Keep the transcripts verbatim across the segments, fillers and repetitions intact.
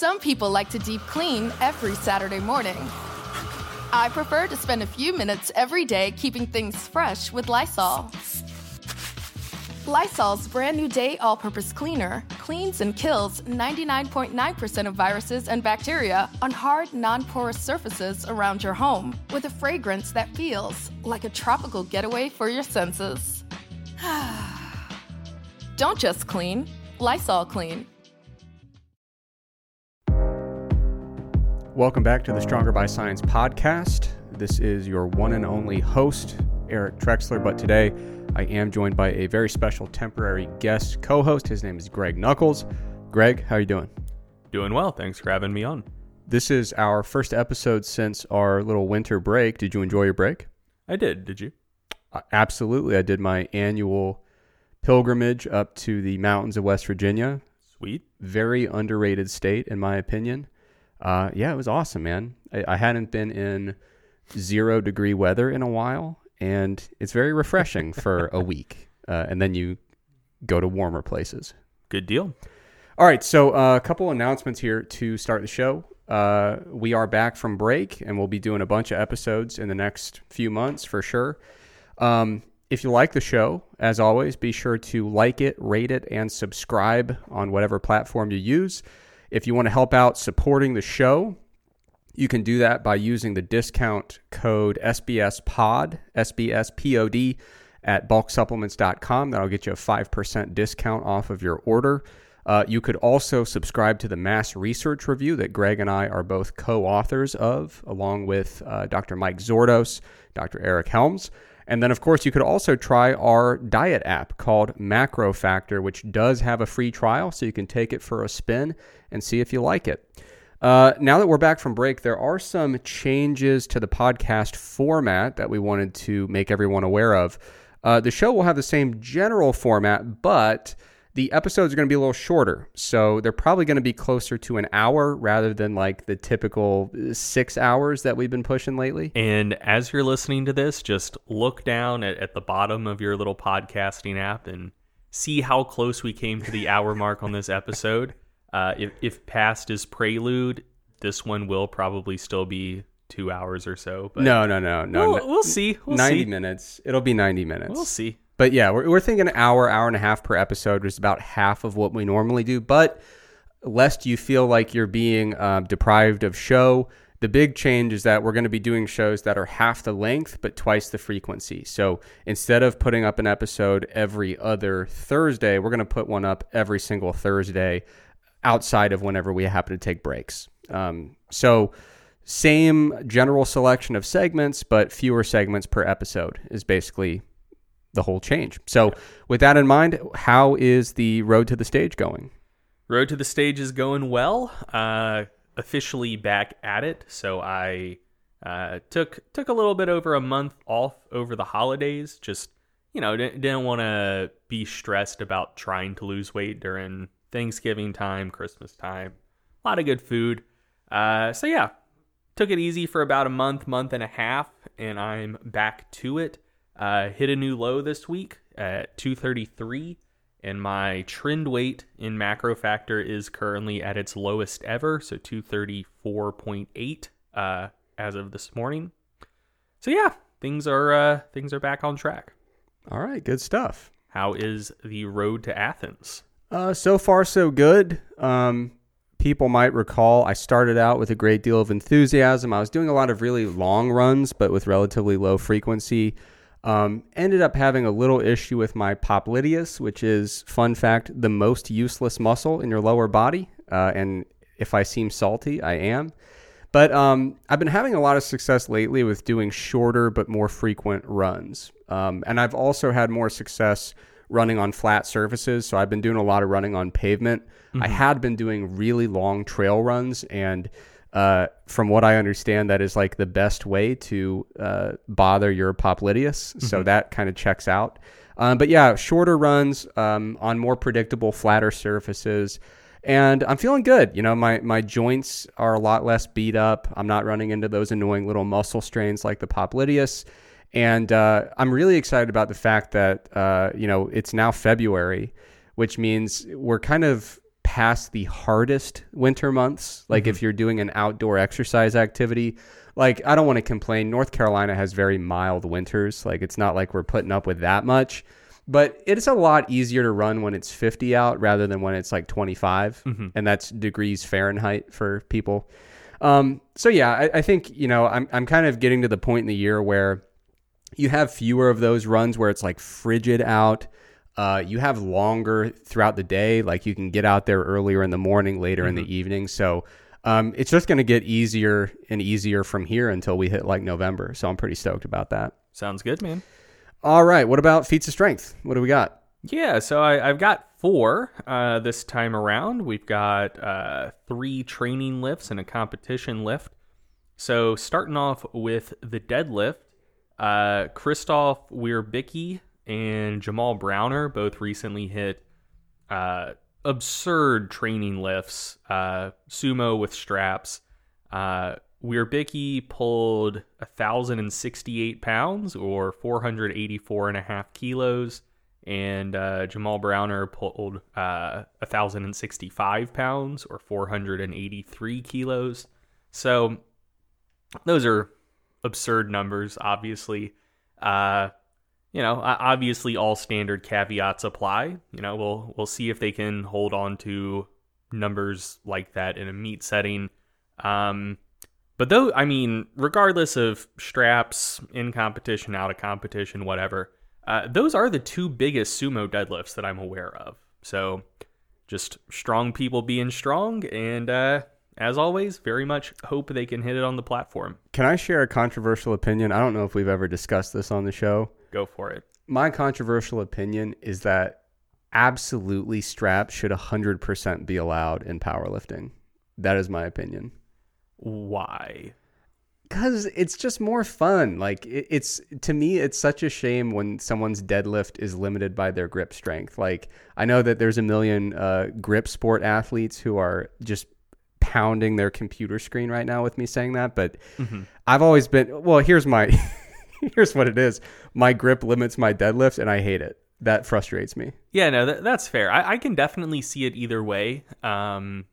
Some people like to deep clean every Saturday morning. I prefer to spend a few minutes every day keeping things fresh with Lysol. Lysol's brand new Day All-Purpose Cleaner cleans and kills ninety-nine point nine percent of viruses and bacteria on hard, non-porous surfaces around your home with a fragrance that feels like a tropical getaway for your senses. Don't just clean, Lysol clean. Welcome back to the Stronger by Science podcast. This is your one and only host, Eric Trexler, but today I am joined by a very special temporary guest co-host. His name is Greg Nuckols. Greg, how are you doing? Doing well. Thanks for having me on. This is our first episode since our little winter break. Did you enjoy your break? I did. Did you? Uh, absolutely. I did my annual pilgrimage up to the mountains of West Virginia. Sweet. Very underrated state, in my opinion. Uh, yeah, it was awesome, man. I, I hadn't been in zero degree weather in a while. And it's very refreshing for a week. Uh, and then you go to warmer places. Good deal. All right. So uh, a couple announcements here to start the show. Uh, we are back from break and we'll be doing a bunch of episodes in the next few months for sure. Um, if you like the show, as always, be sure to like it, rate it, and subscribe on whatever platform you use. If you want to help out supporting the show, you can do that by using the discount code S B S P O D, S B S P O D, at bulk supplements dot com. That'll get you a five percent discount off of your order. Uh, you could also subscribe to the Mass Research Review that Greg and I are both co-authors of, along with uh, Doctor Mike Zourdos, Doctor Eric Helms. And then, of course, you could also try our diet app called Macro Factor, which does have a free trial, so you can take it for a spin and see if you like it. Uh, now that we're back from break, there are some changes to the podcast format that we wanted to make everyone aware of. Uh, the show will have the same general format, but the episodes are going to be a little shorter. So they're probably going to be closer to an hour rather than like the typical six hours that we've been pushing lately. And as you're listening to this, just look down at, at the bottom of your little podcasting app and see how close we came to the hour mark on this episode. Uh, if, if past is prelude, this one will probably still be two hours or so. But no, no, no, no. We'll, we'll see. We'll ninety see. minutes. It'll be ninety minutes. We'll see. But yeah, we're, we're thinking an hour, hour and a half per episode, which is about half of what we normally do. But lest you feel like you're being uh, deprived of show, the big change is that we're going to be doing shows that are half the length, but twice the frequency. So instead of putting up an episode every other Thursday, we're going to put one up every single Thursday, outside of whenever we happen to take breaks. Um, so same general selection of segments, but fewer segments per episode is basically the whole change. So with that in mind, how is the road to the stage going? Road to the stage is going well. Uh, officially back at it. So I uh, took took a little bit over a month off over the holidays. Just, you know, didn't, didn't want to be stressed about trying to lose weight during Thanksgiving time, Christmas time, a lot of good food. Uh, so yeah, took it easy for about a month, month and a half, and I'm back to it. Uh, hit a new low this week at two thirty-three, and my trend weight in Macro Factor is currently at its lowest ever, so two thirty-four point eight uh, as of this morning. So yeah, things are uh, things are back on track. All right, good stuff. How is the road to Athens? Uh, so far, so good. Um, people might recall I started out with a great deal of enthusiasm. I was doing a lot of really long runs, but with relatively low frequency. Um, ended up having a little issue with my popliteus, which is, fun fact, the most useless muscle in your lower body. Uh, and if I seem salty, I am. But um, I've been having a lot of success lately with doing shorter but more frequent runs. Um, and I've also had more success running on flat surfaces. So I've been doing a lot of running on pavement. Mm-hmm. I had been doing really long trail runs, and uh, from what I understand, that is like the best way to uh, bother your popliteus. Mm-hmm. So that kind of checks out. Um, but yeah, shorter runs um, on more predictable, flatter surfaces. And I'm feeling good. You know, my, my joints are a lot less beat up. I'm not running into those annoying little muscle strains like the popliteus. And uh, I'm really excited about the fact that, uh, you know, it's now February, which means we're kind of past the hardest winter months, like mm-hmm. if you're doing an outdoor exercise activity, like I don't want to complain. North Carolina has very mild winters. Like it's not like we're putting up with that much, but it's a lot easier to run when it's fifty out rather than when it's like twenty-five. Mm-hmm. And that's degrees Fahrenheit for people. Um, so yeah, I, I think, you know, I'm, I'm kind of getting to the point in the year where you have fewer of those runs where it's like frigid out. Uh, you have longer throughout the day. Like you can get out there earlier in the morning, later mm-hmm. in the evening. So um, it's just going to get easier and easier from here until we hit like November. So I'm pretty stoked about that. Sounds good, man. All right. What about feats of strength? What do we got? Yeah, so I, I've got four uh, this time around. We've got uh, three training lifts and a competition lift. So starting off with the deadlift, uh, Krzysztof Wierbicki and Jamal Browner both recently hit uh, absurd training lifts, uh, sumo with straps. Uh, Wierbicki pulled one thousand sixty-eight pounds or four hundred eighty-four and a half kilos. And uh, Jamal Browner pulled uh, one thousand sixty-five pounds or four hundred eighty-three kilos. So those are absurd numbers, obviously. Uh, you know, obviously all standard caveats apply. You know, we'll we'll see if they can hold on to numbers like that in a meet setting. Um, but though, I mean, regardless of straps, in competition, out of competition, whatever, Uh, those are the two biggest sumo deadlifts that I'm aware of. So just strong people being strong. And uh, as always, very much hope they can hit it on the platform. Can I share a controversial opinion? I don't know if we've ever discussed this on the show. Go for it. My controversial opinion is that absolutely straps should one hundred percent be allowed in powerlifting. That is my opinion. Why? Because it's just more fun. Like it, it's to me, it's such a shame when someone's deadlift is limited by their grip strength. Like I know that there's a million uh, grip sport athletes who are just pounding their computer screen right now with me saying that. But mm-hmm. I've always been, well, here's my, here's what it is. My grip limits my deadlift and I hate it. That frustrates me. Yeah, no, that, that's fair. I, I can definitely see it either way. Um,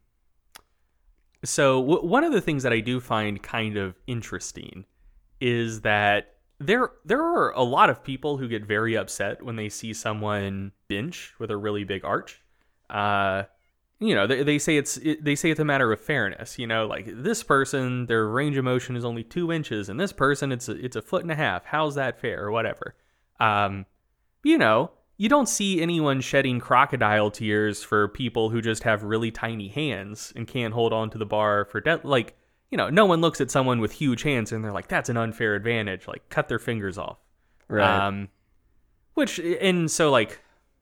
So w- one of the things that I do find kind of interesting is that there there are a lot of people who get very upset when they see someone bench with a really big arch. Uh, you know, they, they say it's it, they say it's a matter of fairness. You know, like this person, their range of motion is only two inches, and this person, it's a, it's a foot and a half. How's that fair, or whatever? Um, you know. You don't see anyone shedding crocodile tears for people who just have really tiny hands and can't hold on to the bar for dead. Like, you know, no one looks at someone with huge hands and they're like, that's an unfair advantage. Like, cut their fingers off. Right. Um, which, and so, like,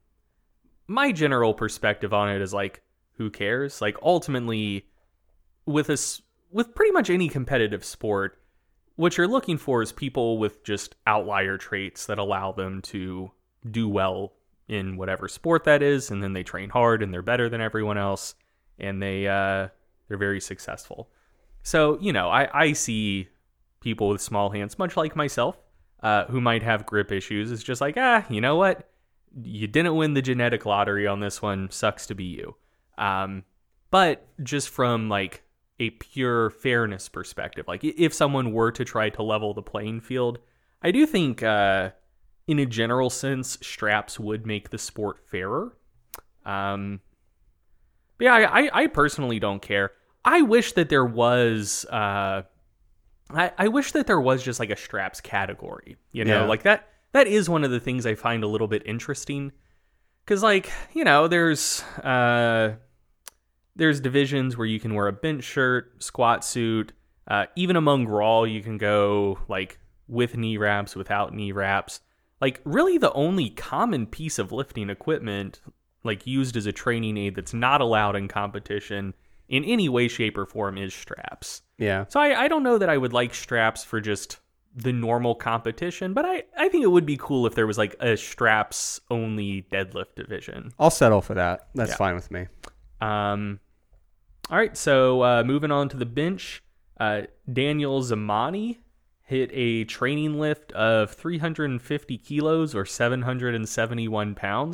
my general perspective on it is, like, who cares? Like, ultimately, with a, with pretty much any competitive sport, what you're looking for is people with just outlier traits that allow them to do well in whatever sport that is, and then they train hard and they're better than everyone else, and they uh they're very successful. So, you know, I, I see people with small hands, much like myself, uh, who might have grip issues. It's just like, ah, you know what? You didn't win the genetic lottery on this one. Sucks to be you. Um, but just from like a pure fairness perspective, like if someone were to try to level the playing field, I do think uh in a general sense, straps would make the sport fairer. Um, but yeah, I, I personally don't care. I wish that there was, uh, I, I wish that there was just like a straps category, you know, yeah. like that, that is one of the things I find a little bit interesting. Cause like, you know, there's, uh, there's divisions where you can wear a bench shirt, squat suit, uh, even among raw, you can go like with knee wraps, without knee wraps. Like, really the only common piece of lifting equipment, like, used as a training aid that's not allowed in competition in any way, shape, or form is straps. Yeah. So I, I don't know that I would like straps for just the normal competition, but I, I think it would be cool if there was, like, a straps-only deadlift division. I'll settle for that. That's yeah. fine with me. Um, all right, so uh, moving on to the bench, uh, Daniel Zamani hit a training lift of three hundred fifty kilos or seven hundred seventy-one pounds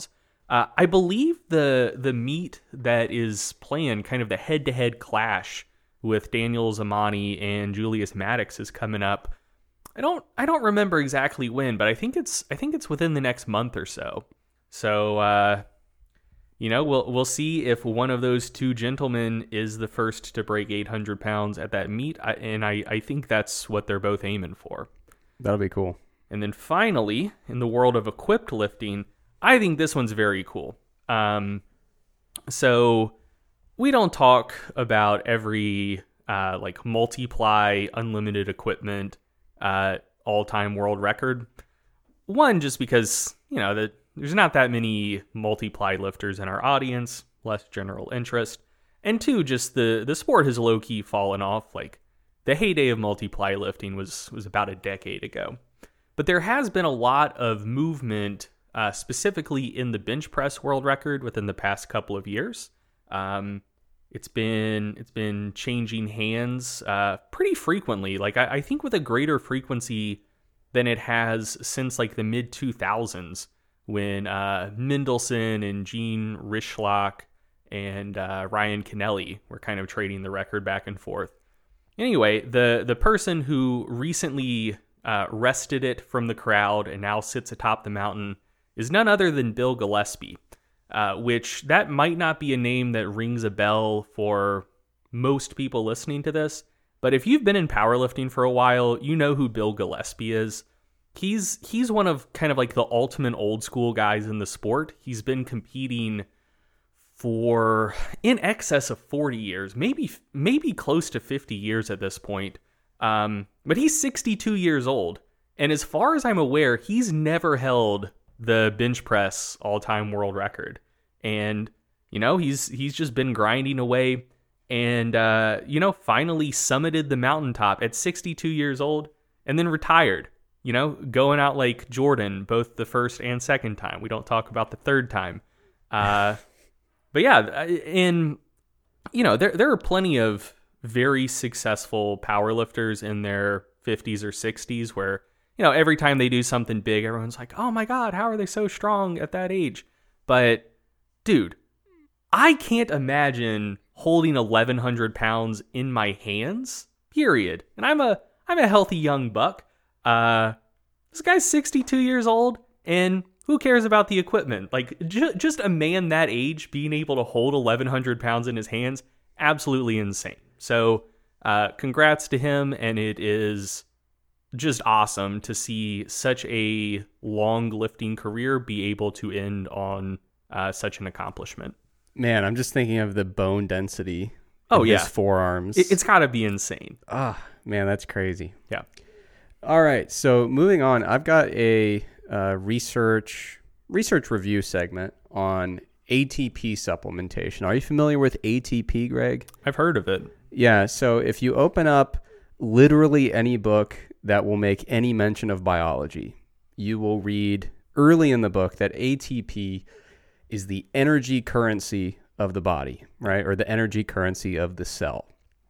Uh, I believe the the meet that is planned, kind of the head-to-head clash with Daniel Zamani and Julius Maddox, is coming up. I don't I don't remember exactly when, but I think it's I think it's within the next month or so. So uh, you know, we'll we'll see if one of those two gentlemen is the first to break eight hundred pounds at that meet, I, and I, I think that's what they're both aiming for. That'll be cool. And then finally, in the world of equipped lifting, I think this one's very cool. Um, so we don't talk about every uh, like multiply unlimited equipment uh, all-time world record. One, just because, you know, the, there's not that many multiply lifters in our audience, less general interest. And two, just the, the sport has low-key fallen off. Like, the heyday of multiply lifting was, was about a decade ago. But there has been a lot of movement, uh, specifically in the bench press world record within the past couple of years. Um, it's been it's been changing hands uh, pretty frequently. Like I, I think with a greater frequency than it has since like the mid two thousands, when uh, Mendelsohn and Gene Rishlock and uh, Ryan Kennelly were kind of trading the record back and forth. Anyway, the the person who recently Uh, wrested it from the crowd and now sits atop the mountain is none other than Bill Gillespie, uh, which that might not be a name that rings a bell for most people listening to this, but if you've been in powerlifting for a while, you know who Bill Gillespie is. He's he's one of kind of like the ultimate old school guys in the sport. He's been competing for in excess of forty years, maybe maybe close to fifty years at this point. Um, but he's sixty-two years old, and as far as I'm aware, he's never held the bench press all-time world record. And you know, he's he's just been grinding away, and uh, you know, finally summited the mountaintop at sixty-two years old, and then retired. You know, going out like Jordan, both the first and second time. We don't talk about the third time. Uh, but yeah, and you know, there there are plenty of very successful powerlifters in their fifties or sixties where, you know, every time they do something big, everyone's like, oh my God, how are they so strong at that age? But dude, I can't imagine holding eleven hundred pounds in my hands, period. And I'm a, I'm a healthy young buck. Uh, this guy's sixty-two years old, and who cares about the equipment? Like ju- just a man that age being able to hold eleven hundred pounds in his hands, absolutely insane. So uh, congrats to him, and it is just awesome to see such a long lifting career be able to end on uh, such an accomplishment. Man, I'm just thinking of the bone density oh, in yeah. his forearms. It, it's got to be insane. Ah, man, that's crazy. Yeah. All right, so moving on, I've got a uh, research research review segment on A T P supplementation. Are you familiar with A T P, Greg? I've heard of it. Yeah, so if you open up literally any book that will make any mention of biology, you will read early in the book that A T P is the energy currency of the body, right? Or the energy currency of the cell.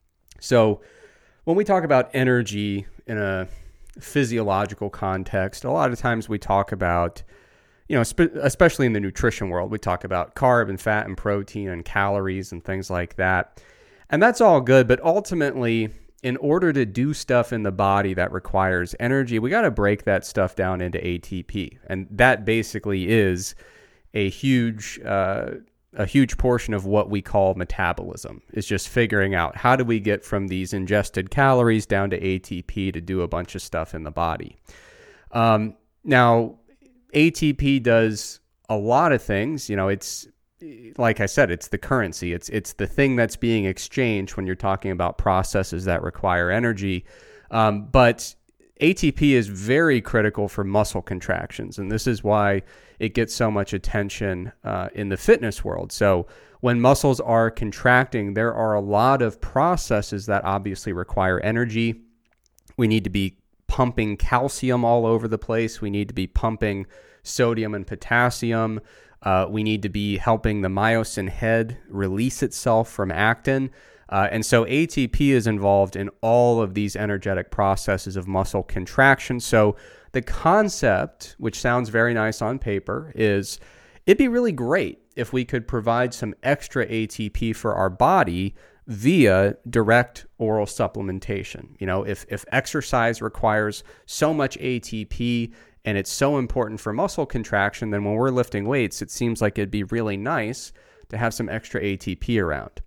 So when we talk about energy in a physiological context, a lot of times we talk about, you know, spe- especially in the nutrition world, we talk about carb and fat and protein and calories and things like that. And that's all good, but ultimately, in order to do stuff in the body that requires energy, we got to break that stuff down into A T P. And that basically is a huge uh, a huge portion of what we call metabolism. Is just figuring out how do we get from these ingested calories down to A T P to do a bunch of stuff in the body. Um, now, A T P does a lot of things. You know, it's like I said, it's the currency. It's it's the thing that's being exchanged when you're talking about processes that require energy. Um, but A T P is very critical for muscle contractions, and this is why it gets so much attention uh, in the fitness world. So when muscles are contracting, there are a lot of processes that obviously require energy. We need to be pumping calcium all over the place. We need to be pumping sodium and potassium. Uh, we need to be helping the myosin head release itself from actin. Uh, and so A T P is involved in all of these energetic processes of muscle contraction. So the concept, which sounds very nice on paper, is it'd be really great if we could provide some extra A T P for our body via direct oral supplementation. You know, if, if exercise requires so much A T P and it's so important for muscle contraction, then when we're lifting weights, it seems like it'd be really nice to have some extra A T P around.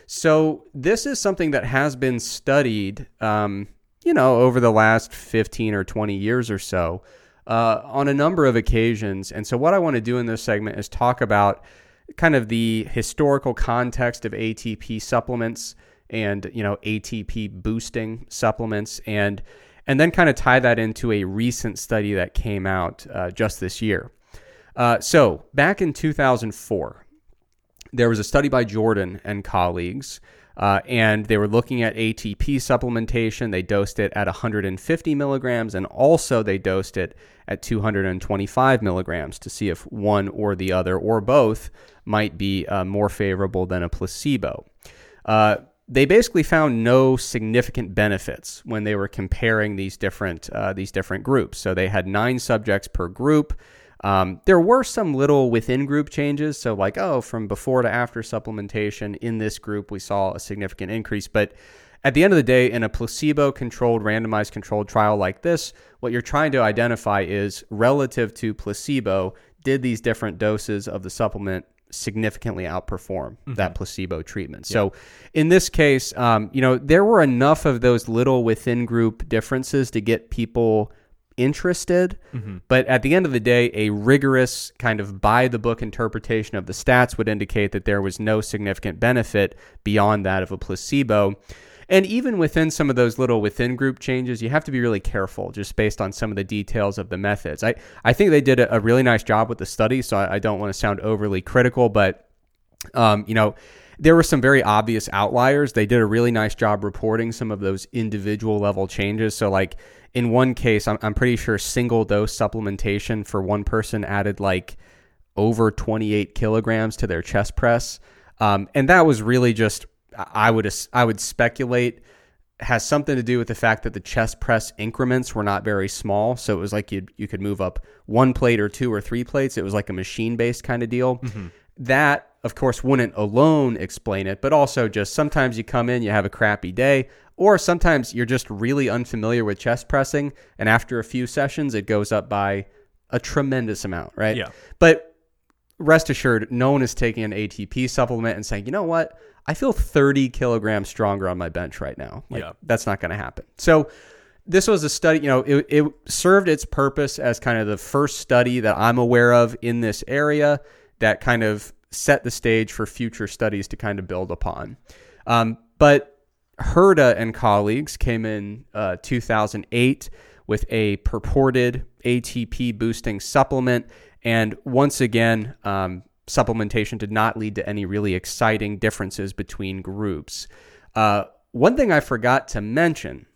So this is something that has been studied, um, you know, over the last fifteen or twenty years or so uh, on a number of occasions. And so what I want to do in this segment is talk about kind of the historical context of A T P supplements and, you know, A T P boosting supplements, and and then kind of tie that into a recent study that came out uh, just this year. Uh, so back in two thousand four, there was a study by Jordan and colleagues, uh, and they were looking at A T P supplementation. They dosed it at one hundred fifty milligrams, and also they dosed it at two hundred twenty-five milligrams to see if one or the other or both might be uh, more favorable than a placebo. Uh, they basically found no significant benefits when they were comparing these different uh, these different groups. So they had nine subjects per group. Um, there were some little within group changes. So like, oh, from before to after supplementation in this group, we saw a significant increase. But at the end of the day, in a placebo-controlled, randomized controlled trial like this, what you're trying to identify is relative to placebo, did these different doses of the supplement significantly outperform mm-hmm. that placebo treatment? Yeah. So in this case, um, you know, there were enough of those little within group differences to get people interested, mm-hmm. but at the end of the day, a rigorous kind of by the book interpretation of the stats would indicate that there was no significant benefit beyond that of a placebo. And even within some of those little within group changes, you have to be really careful just based on some of the details of the methods. I, I think they did a, a really nice job with the study, so I, I don't want to sound overly critical, but um, you know, there were some very obvious outliers. They did a really nice job reporting some of those individual level changes. So like in one case, I'm, I'm pretty sure single dose supplementation for one person added like over twenty-eight kilograms to their chest press. Um, and that was really just, I would, I would speculate, has something to do with the fact that the chest press increments were not very small. So it was like you you could move up one plate or two or three plates. It was like a machine-based kind of deal. Mm-hmm. That, of course, wouldn't alone explain it, but also just sometimes you come in, you have a crappy day, or sometimes you're just really unfamiliar with chest pressing, and after a few sessions, it goes up by a tremendous amount, right? Yeah. But rest assured, no one is taking an A T P supplement and saying, you know what? I feel thirty kilograms stronger on my bench right now. Like, yeah. That's not going to happen. So this was a study, you know, it, it served its purpose as kind of the first study that I'm aware of in this area that kind of set the stage for future studies to kind of build upon. Um, but Herda and colleagues came in uh, two thousand eight with a purported A T P boosting supplement. And once again, um, supplementation did not lead to any really exciting differences between groups. Uh, one thing I forgot to mention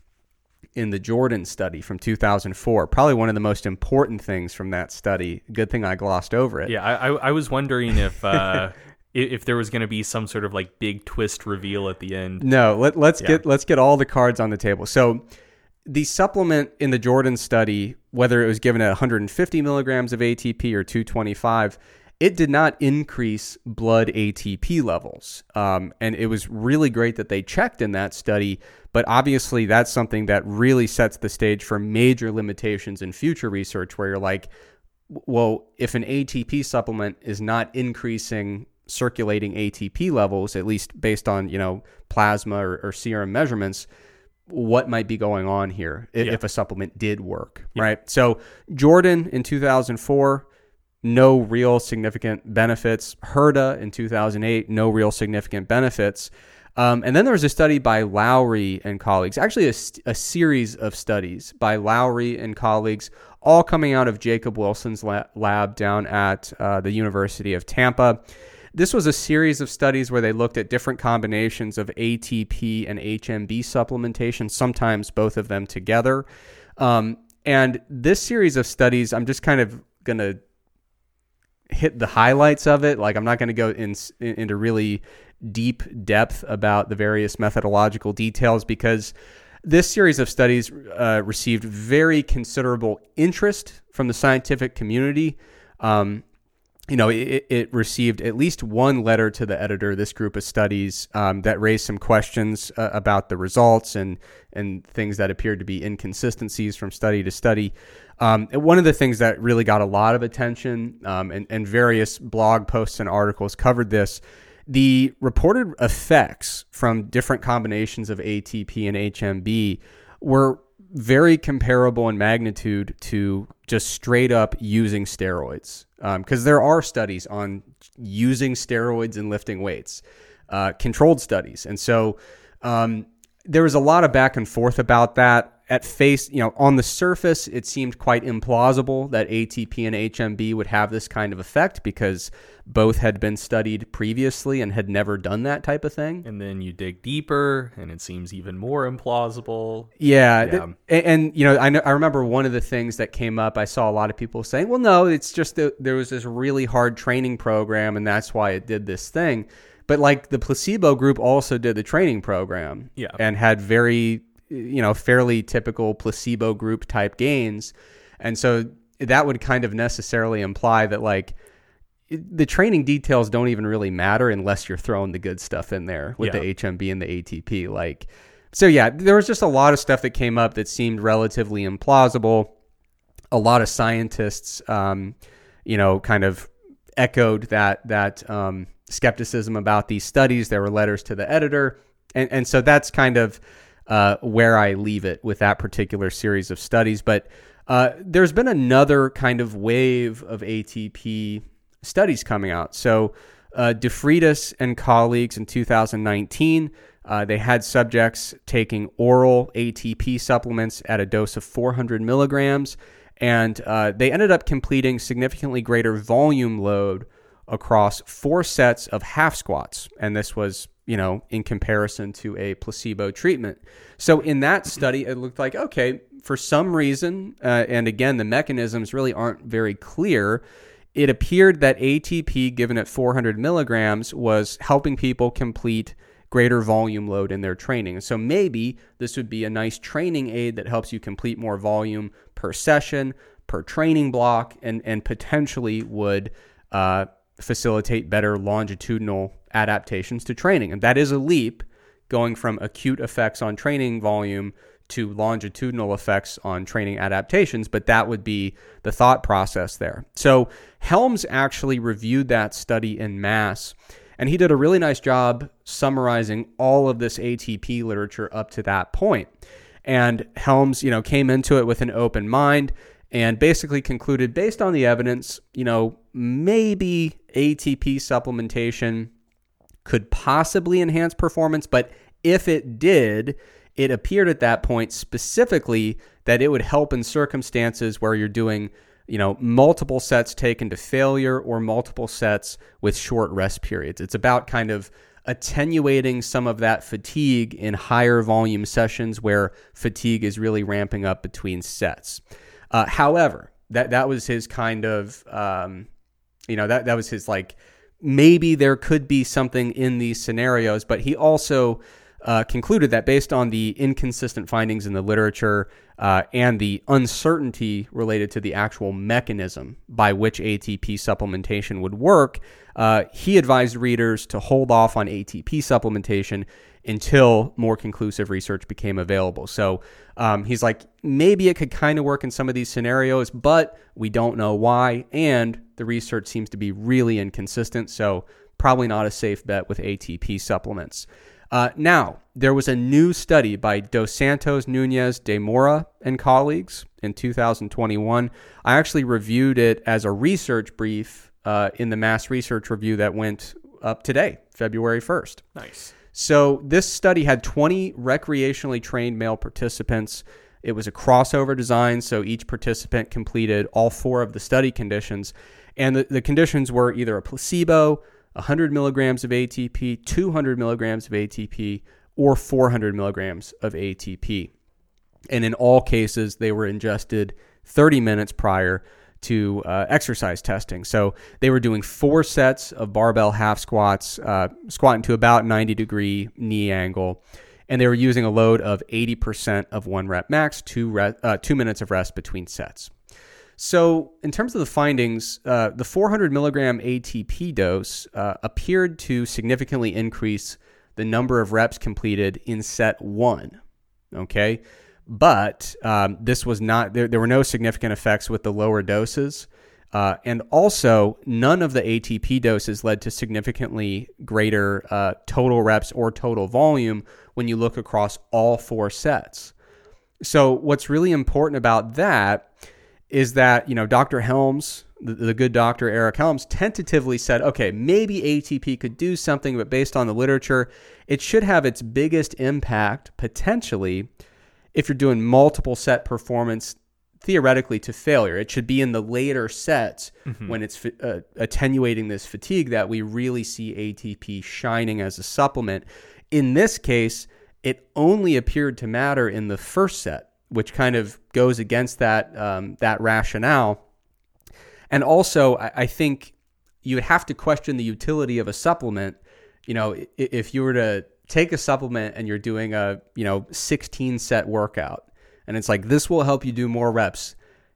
in the Jordan study from two thousand four, probably one of the most important things from that study, good thing I glossed over it. Yeah, I, I was wondering if uh, if there was going to be some sort of like big twist reveal at the end. No, let, let's yeah. get let's get all the cards on the table. So the supplement in the Jordan study, whether it was given at one hundred fifty milligrams of A T P or two twenty-five, it did not increase blood A T P levels. Um, and it was really great that they checked in that study, but obviously that's something that really sets the stage for major limitations in future research where you're like, well, if an A T P supplement is not increasing circulating A T P levels, at least based on, you know, plasma or, or serum measurements, what might be going on here if, yeah. if a supplement did work, yeah. right? So Jordan in two thousand four, no real significant benefits. Herda in two thousand eight, no real significant benefits. Um, and then there was a study by Lowry and colleagues, actually a, a series of studies by Lowry and colleagues, all coming out of Jacob Wilson's la- lab down at uh, the University of Tampa. This was a series of studies where they looked at different combinations of A T P and H M B supplementation, sometimes both of them together. Um, and this series of studies, I'm just kind of going to hit the highlights of it. Like I'm not going to go in, in, into really deep depth about the various methodological details because this series of studies uh, received very considerable interest from the scientific community. Um, you know, it, it received at least one letter to the editor, this group of studies, um, that raised some questions uh, about the results and, and things that appeared to be inconsistencies from study to study. Um, and one of the things that really got a lot of attention, um, and, and various blog posts and articles covered this, the reported effects from different combinations of A T P and H M B were very comparable in magnitude to just straight up using steroids. Because um, there are studies on using steroids and lifting weights, uh, controlled studies. And so um, there was a lot of back and forth about that. At face, you know, on the surface, it seemed quite implausible that A T P and H M B would have this kind of effect because both had been studied previously and had never done that type of thing. And then you dig deeper and it seems even more implausible. Yeah. yeah. Th- and, and, you know, I know, I remember one of the things that came up, I saw a lot of people saying, well, no, it's just that there was this really hard training program and that's why it did this thing. But like the placebo group also did the training program yeah. and had very, you know, fairly typical placebo group type gains. And so that would kind of necessarily imply that like the training details don't even really matter unless you're throwing the good stuff in there with yeah. the H M B and the A T P. Like, so yeah, there was just a lot of stuff that came up that seemed relatively implausible. A lot of scientists, um, you know, kind of echoed that, that, um, skepticism about these studies. There were letters to the editor. And, and so that's kind of, Uh, where I leave it with that particular series of studies. But uh, there's been another kind of wave of A T P studies coming out. So uh, DeFreitas and colleagues in two thousand nineteen, uh, they had subjects taking oral A T P supplements at a dose of four hundred milligrams, and uh, they ended up completing significantly greater volume load across four sets of half squats. And this was, you know, in comparison to a placebo treatment. So in that study, it looked like, okay, for some reason, uh, and again, the mechanisms really aren't very clear, it appeared that A T P given at four hundred milligrams was helping people complete greater volume load in their training. And so maybe this would be a nice training aid that helps you complete more volume per session, per training block, and, and potentially would uh, facilitate better longitudinal adaptations to training. And that is a leap, going from acute effects on training volume to longitudinal effects on training adaptations, but that would be the thought process there. So Helms actually reviewed that study en masse, and he did a really nice job summarizing all of this A T P literature up to that point. And Helms, you know, came into it with an open mind and basically concluded, based on the evidence, you know, maybe A T P supplementation could possibly enhance performance, but if it did, it appeared at that point specifically that it would help in circumstances where you're doing, you know, multiple sets taken to failure or multiple sets with short rest periods. It's about kind of attenuating some of that fatigue in higher volume sessions where fatigue is really ramping up between sets. Uh, however, that that was his kind of, um, you know, that that was his like, maybe there could be something in these scenarios, but he also uh, concluded that based on the inconsistent findings in the literature uh, and the uncertainty related to the actual mechanism by which A T P supplementation would work, uh, he advised readers to hold off on A T P supplementation until more conclusive research became available. So um, he's like, maybe it could kind of work in some of these scenarios, but we don't know why. And the research seems to be really inconsistent. So probably not a safe bet with A T P supplements. Uh, now, there was a new study by Dos Santos, Nunez, De Mora, and colleagues in two thousand twenty-one. I actually reviewed it as a research brief uh, in the Mass Research Review that went up today, February first. Nice. So this study had twenty recreationally trained male participants. It was a crossover design, so each participant completed all four of the study conditions. And the, the conditions were either a placebo, one hundred milligrams of A T P, two hundred milligrams of A T P, or four hundred milligrams of A T P. And in all cases, they were ingested thirty minutes prior to uh, exercise testing. So they were doing four sets of barbell half squats, uh, squatting to about ninety degree knee angle. And they were using a load of eighty percent of one rep max, two, re- uh, two minutes of rest between sets. So in terms of the findings, uh, the four hundred milligram A T P dose uh, appeared to significantly increase the number of reps completed in set one. Okay. But um, this was not, there, there were no significant effects with the lower doses. Uh, and also, none of the A T P doses led to significantly greater uh, total reps or total volume when you look across all four sets. So what's really important about that is that, you know, Doctor Helms, the, the good doctor Eric Helms, tentatively said, okay, maybe A T P could do something, but based on the literature, it should have its biggest impact potentially if you're doing multiple set performance theoretically to failure. It should be in the later sets mm-hmm. when it's uh, attenuating this fatigue that we really see A T P shining as a supplement. In this case, it only appeared to matter in the first set, which kind of goes against that um, that rationale. And also, I, I think you would have to question the utility of a supplement. You know, if you were to take a supplement and you're doing a, you know, sixteen set workout, and it's like, this will help you do more reps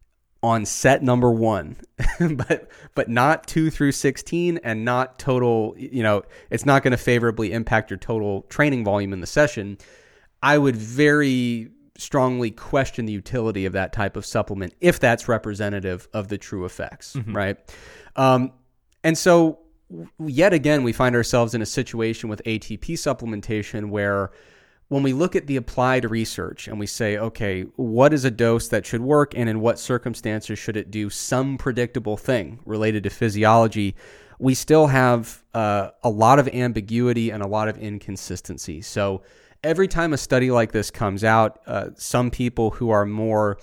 on set number one, but but not two through sixteen, and not total, you know, it's not going to favorably impact your total training volume in the session. I would very strongly question the utility of that type of supplement if that's representative of the true effects, mm-hmm. right? Um, and so yet again, we find ourselves in a situation with A T P supplementation where when we look at the applied research and we say, okay, what is a dose that should work and in what circumstances should it do some predictable thing related to physiology, we still have uh, a lot of ambiguity and a lot of inconsistency. So every time a study like this comes out, uh, some people who are more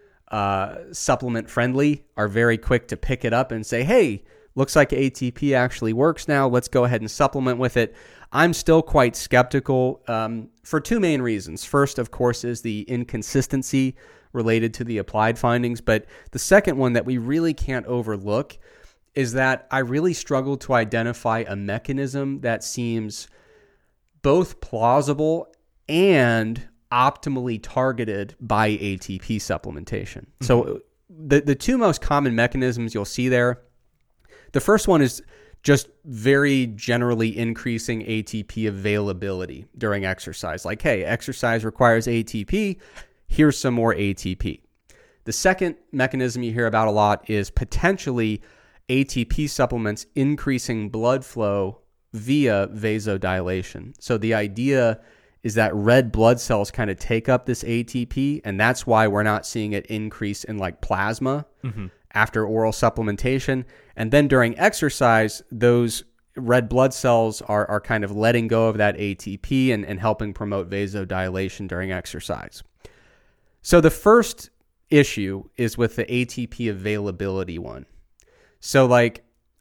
uh, supplement friendly are very quick to pick it up and say, hey, looks like A T P actually works now. Let's go ahead and supplement with it. I'm still quite skeptical um, for two main reasons. First, of course, is the inconsistency related to the applied findings. But the second one that we really can't overlook is that I really struggle to identify a mechanism that seems both plausible and optimally targeted by A T P supplementation. Mm-hmm. So the, the two most common mechanisms you'll see there, the first one is just very generally increasing A T P availability during exercise. Like, hey, exercise requires A T P. Here's some more A T P. The second mechanism you hear about a lot is potentially A T P supplements increasing blood flow via vasodilation. So the idea is that red blood cells kind of take up this A T P, and that's why we're not seeing it increase in like plasma mm-hmm. after oral supplementation. And then during exercise, those red blood cells are, are kind of letting go of that A T P and, and helping promote vasodilation during exercise. So the first issue is with the A T P availability one. So like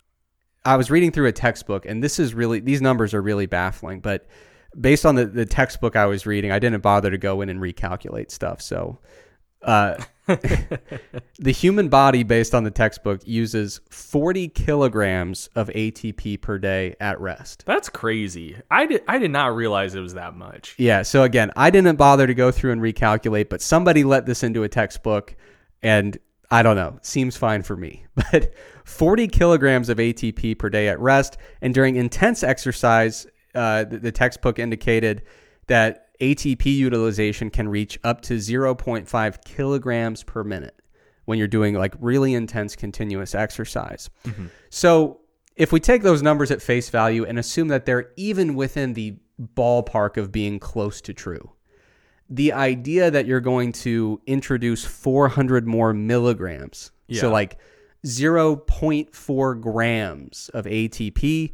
I was reading through a textbook, and this is really, these numbers are really baffling, but based on the, the textbook I was reading, I didn't bother to go in and recalculate stuff. So uh, the human body, based on the textbook, uses forty kilograms of A T P per day at rest. That's crazy. I did, I did not realize it was that much. Yeah. So again, I didn't bother to go through and recalculate, but somebody let this into a textbook, and I don't know, seems fine for me. But forty kilograms of A T P per day at rest, and during intense exercise, uh, the, the textbook indicated that A T P utilization can reach up to zero point five kilograms per minute when you're doing like really intense continuous exercise. Mm-hmm. So if we take those numbers at face value and assume that they're even within the ballpark of being close to true, the idea that you're going to introduce four hundred more milligrams, yeah. so like zero point four grams of A T P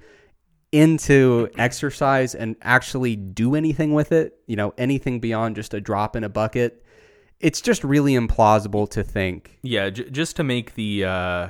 into exercise and actually do anything with it, you know, anything beyond just a drop in a bucket, it's just really implausible to think. Yeah, j- just to make the uh,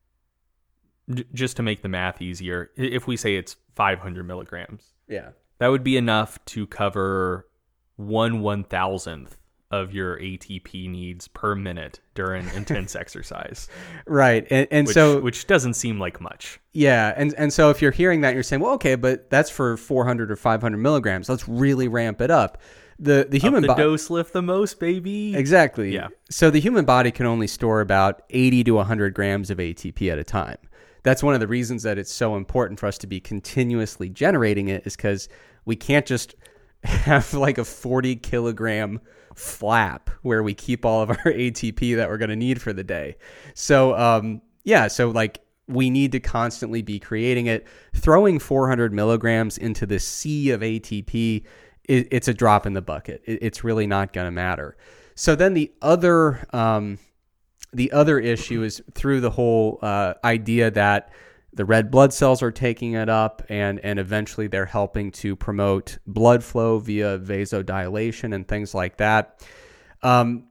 j- just to make the math easier, if we say it's five hundred milligrams, yeah, that would be enough to cover one one thousandth of your A T P needs per minute during intense exercise. Right. And, and which, so, which doesn't seem like much. Yeah. And, and so if you're hearing that, you're saying, well, okay, but that's for four hundred or five hundred milligrams. Let's really ramp it up. the the human the body dose lift the most, baby. Exactly. Yeah. So the human body can only store about eighty to one hundred grams of A T P at a time. That's one of the reasons that it's so important for us to be continuously generating it, is because we can't just have like a forty kilogram flap where we keep all of our A T P that we're going to need for the day. So, um, yeah, so like we need to constantly be creating it. Throwing four hundred milligrams into the sea of A T P, it, it's a drop in the bucket. It, it's really not going to matter. So then the other, um, the other issue is through the whole uh, idea that the red blood cells are taking it up, and, and eventually they're helping to promote blood flow via vasodilation and things like that. Um,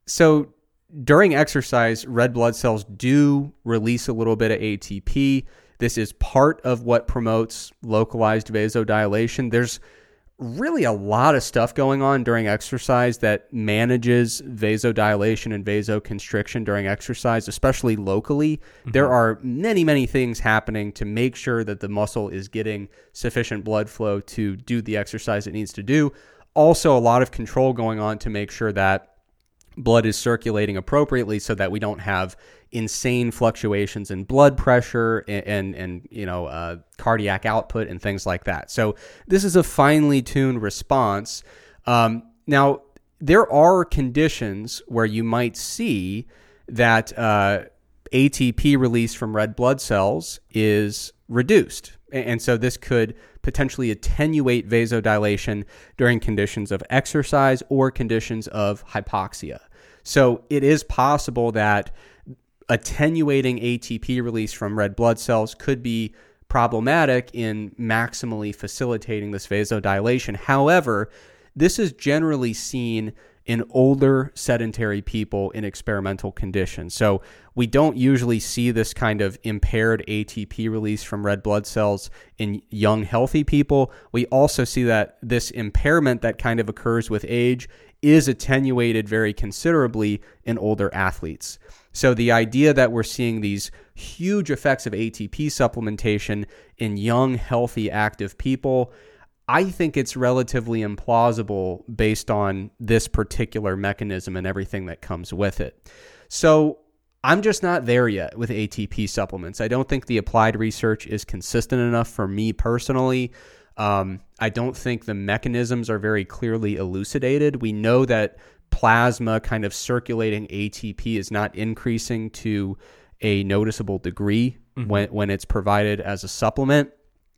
so during exercise, red blood cells do release a little bit of A T P. This is part of what promotes localized vasodilation. There's really a lot of stuff going on during exercise that manages vasodilation and vasoconstriction during exercise, especially locally. Mm-hmm. There are many, many things happening to make sure that the muscle is getting sufficient blood flow to do the exercise it needs to do. Also, a lot of control going on to make sure that blood is circulating appropriately so that we don't have insane fluctuations in blood pressure and, and, and you know, uh, cardiac output and things like that. So this is a finely tuned response. Um, now, there are conditions where you might see that uh, A T P release from red blood cells is reduced. And so this could potentially attenuate vasodilation during conditions of exercise or conditions of hypoxia. So it is possible that attenuating A T P release from red blood cells could be problematic in maximally facilitating this vasodilation. However, this is generally seen in older sedentary people in experimental conditions. So we don't usually see this kind of impaired A T P release from red blood cells in young, healthy people. We also see that this impairment that kind of occurs with age is attenuated very considerably in older athletes. So the idea that we're seeing these huge effects of A T P supplementation in young, healthy, active people, I think it's relatively implausible based on this particular mechanism and everything that comes with it. So I'm just not there yet with A T P supplements. I don't think the applied research is consistent enough for me personally. Um, I don't think the mechanisms are very clearly elucidated. We know that plasma kind of circulating A T P is not increasing to a noticeable degree mm-hmm. when, when it's provided as a supplement.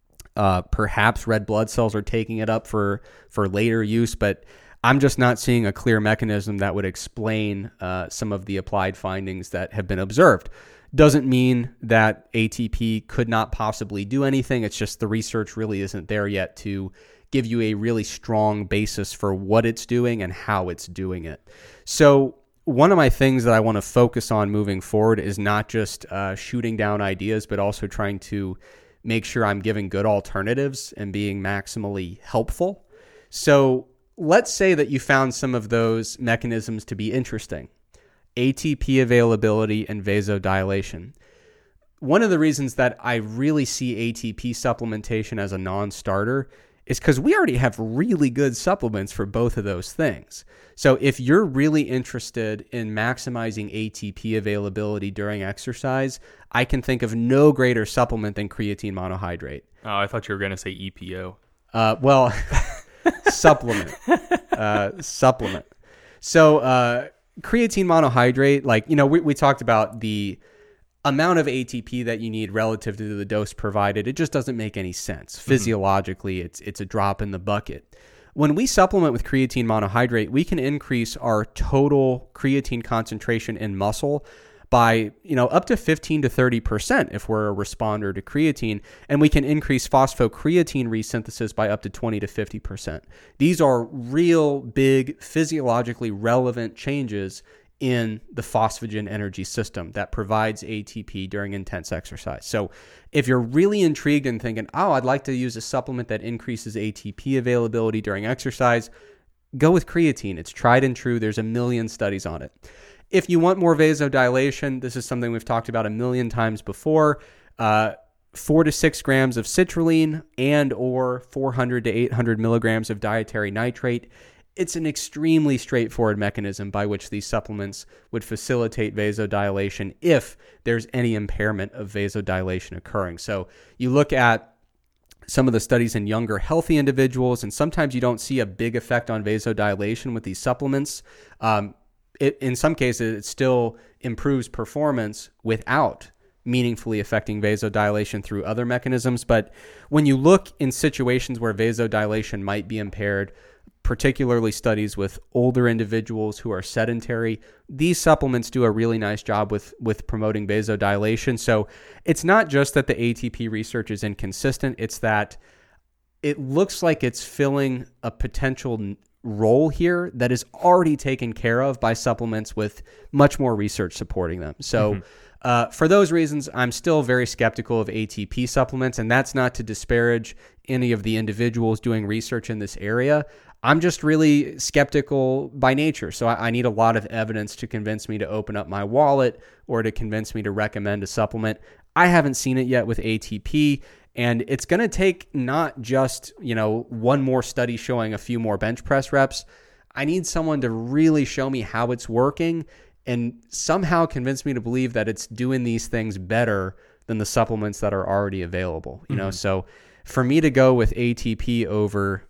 Uh, perhaps red blood cells are taking it up for, for later use, but I'm just not seeing a clear mechanism that would explain uh, some of the applied findings that have been observed. Doesn't mean that A T P could not possibly do anything. It's just the research really isn't there yet to give you a really strong basis for what it's doing and how it's doing it. So one of my things that I want to focus on moving forward is not just uh, shooting down ideas, but also trying to make sure I'm giving good alternatives and being maximally helpful. So let's say that you found some of those mechanisms to be interesting. A T P availability and vasodilation. One of the reasons that I really see A T P supplementation as a non-starter is because we already have really good supplements for both of those things. So if you're really interested in maximizing A T P availability during exercise, I can think of no greater supplement than creatine monohydrate. Oh, I thought you were going to say E P O. Uh, well, supplement. Uh, supplement. So uh, creatine monohydrate, like, you know, we, we talked about the amount of A T P that you need relative to the dose provided. It just doesn't make any sense. Physiologically, mm-hmm. it's it's a drop in the bucket. When we supplement with creatine monohydrate, we can increase our total creatine concentration in muscle by, you know, up to fifteen to thirty percent if we're a responder to creatine, and we can increase phosphocreatine resynthesis by up to twenty to fifty percent. These are real big physiologically relevant changes in the phosphagen energy system that provides A T P during intense exercise. So if you're really intrigued and thinking, oh, I'd like to use a supplement that increases A T P availability during exercise, go with creatine. It's tried and true. There's a million studies on it. If you want more vasodilation, this is something we've talked about a million times before. Uh, four to six grams of citrulline and or four hundred to eight hundred milligrams of dietary nitrate it's an extremely straightforward mechanism by which these supplements would facilitate vasodilation if there's any impairment of vasodilation occurring. So you look at some of the studies in younger, healthy individuals, and sometimes you don't see a big effect on vasodilation with these supplements. Um, it, in some cases, it still improves performance without meaningfully affecting vasodilation through other mechanisms. But when you look in situations where vasodilation might be impaired, particularly studies with older individuals who are sedentary, these supplements do a really nice job with, with promoting vasodilation. So it's not just that the A T P research is inconsistent, it's that it looks like it's filling a potential role here that is already taken care of by supplements with much more research supporting them. So mm-hmm. uh, for those reasons, I'm still very skeptical of A T P supplements, and that's not to disparage any of the individuals doing research in this area. I'm just really skeptical by nature. So I, I need a lot of evidence to convince me to open up my wallet or to convince me to recommend a supplement. I haven't seen it yet with A T P, and it's going to take not just, you know, one more study showing a few more bench press reps. I need someone to really show me how it's working and somehow convince me to believe that it's doing these things better than the supplements that are already available. You mm-hmm. know, so for me to go with A T P over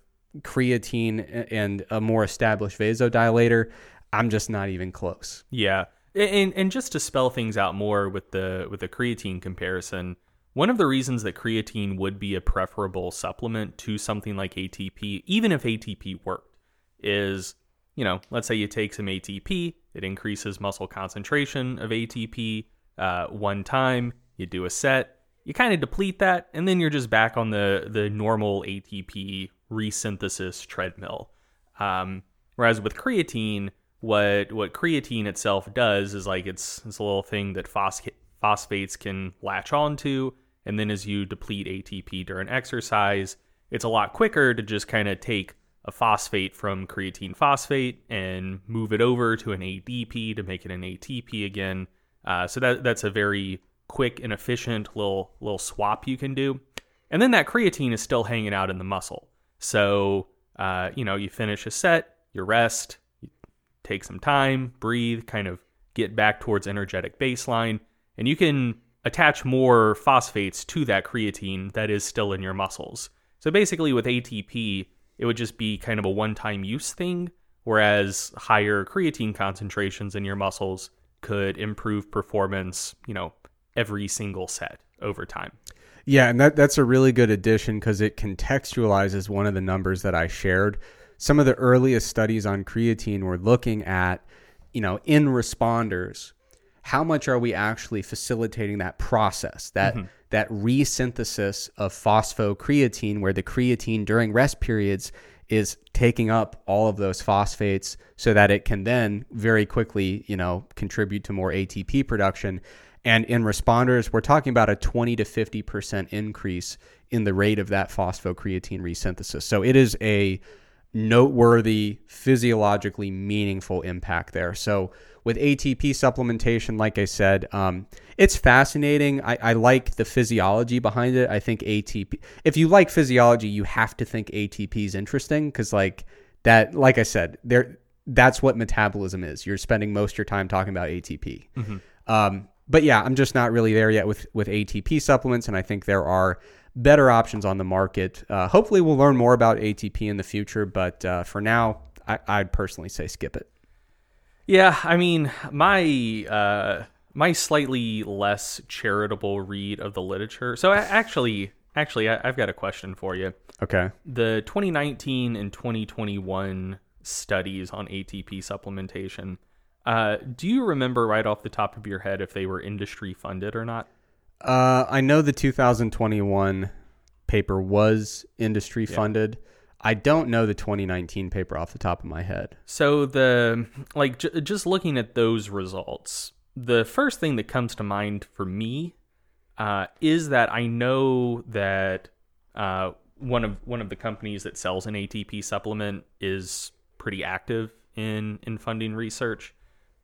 creatine and a more established vasodilator, I'm just not even close. Yeah. And and just to spell things out more with the with the creatine comparison, one of the reasons that creatine would be a preferable supplement to something like A T P, even if A T P worked, is, you know, let's say you take some A T P, it increases muscle concentration of A T P uh, one time, you do a set, you kind of deplete that, and then you're just back on the the normal A T P resynthesis treadmill. Um, whereas with creatine, what what creatine itself does is like it's, it's a little thing that phos- phosphates can latch onto, and then as you deplete A T P during exercise, it's a lot quicker to just kind of take a phosphate from creatine phosphate and move it over to an A D P to make it an A T P again. Uh, so that that's a very quick and efficient little little swap you can do. And then that creatine is still hanging out in the muscle. So, uh, you know, you finish a set, you rest, you take some time, breathe, kind of get back towards energetic baseline, and you can attach more phosphates to that creatine that is still in your muscles. So basically with A T P, it would just be kind of a one-time use thing, whereas higher creatine concentrations in your muscles could improve performance, you know, every single set over time. Yeah, and that that's a really good addition because it contextualizes one of the numbers that I shared. Some of the earliest studies on creatine were looking at, you know, in responders, how much are we actually facilitating that process, that mm-hmm. that resynthesis of phosphocreatine, where the creatine during rest periods is taking up all of those phosphates so that it can then very quickly, you know, contribute to more A T P production. And in responders, we're talking about a twenty to fifty percent increase in the rate of that phosphocreatine resynthesis. So it is a noteworthy, physiologically meaningful impact there. So with A T P supplementation, like I said, um, it's fascinating. I, I like the physiology behind it. I think A T P, if you like physiology, you have to think A T P is interesting because like that, like I said, there, that's what metabolism is. You're spending most of your time talking about A T P. Mm-hmm. Um, But yeah, I'm just not really there yet with, with A T P supplements, and I think there are better options on the market. Uh, hopefully we'll learn more about A T P in the future, but uh, for now, I, I'd personally say skip it. Yeah, I mean, my uh, my slightly less charitable read of the literature. So I, actually, actually, I, I've got a question for you. Okay. The twenty nineteen and twenty twenty-one studies on A T P supplementation, Uh, do you remember right off the top of your head if they were industry funded or not? Uh, I know the two thousand twenty-one paper was industry yeah. funded. I don't know the twenty nineteen paper off the top of my head. So the like j- just looking at those results, the first thing that comes to mind for me uh, is that I know that uh, one of one of the companies that sells an A T P supplement is pretty active in in funding research.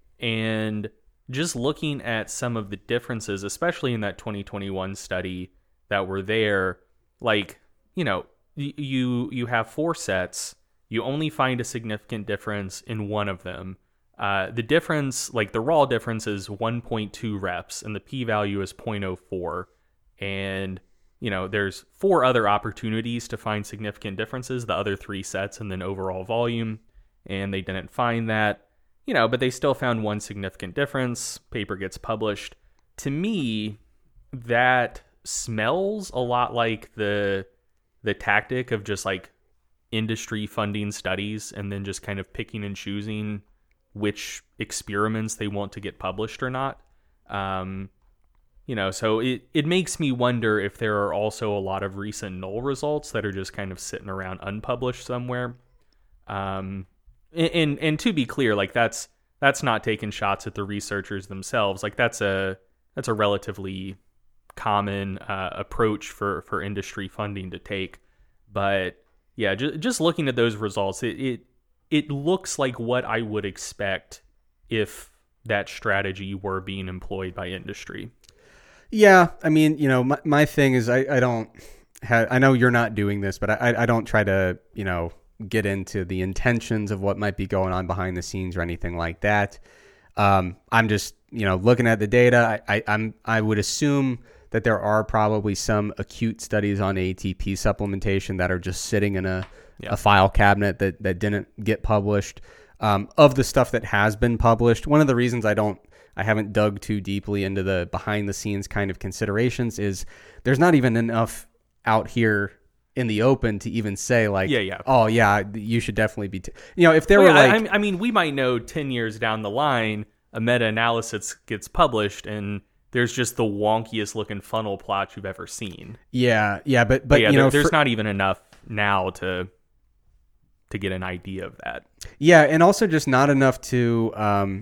And just looking at some of the differences, especially in that twenty twenty-one study that were there, like, you know, y- you you have four sets you only find a significant difference in one of them. Uh, the difference, like the raw difference, is one point two reps, and the p-value is zero point zero four. And, you know, there's four other opportunities to find significant differences, the other three sets, and then overall volume, and they didn't find that. You know, but they still found one significant difference. Paper gets published. To me, that smells a lot like the the tactic of just like industry funding studies and then just kind of picking and choosing which experiments they want to get published or not. Um, you know, so it, it makes me wonder if there are also a lot of recent null results that are just kind of sitting around unpublished somewhere. Um, and, and, and to be clear, like that's, that's not taking shots at the researchers themselves. Like that's a, that's a relatively common uh, approach for, for industry funding to take. But yeah, just, just looking at those results, it, it, it looks like what I would expect if that strategy were being employed by industry. Yeah. I mean, you know, my, my thing is I, I don't have, I know you're not doing this, but I, I don't try to, you know, get into the intentions of what might be going on behind the scenes or anything like that. Um, I'm just, you know, looking at the data. I, I, I'm, I would assume that there are probably some acute studies on A T P supplementation that are just sitting in a, yeah. a file cabinet that, that didn't get published. Um, of the stuff that has been published, one of the reasons I don't, I haven't dug too deeply into the behind the scenes kind of considerations is there's not even enough out here in the open to even say like, yeah, yeah. oh yeah, you should definitely be, t-. you know, if there well, were yeah, like, I, I mean, we might know ten years down the line, a meta-analysis gets published and there's just the wonkiest looking funnel plot you've ever seen. Yeah. Yeah. But, but, but yeah, you there, know, there's for, not even enough now to, to get an idea of that. Yeah. And also just not enough to, um,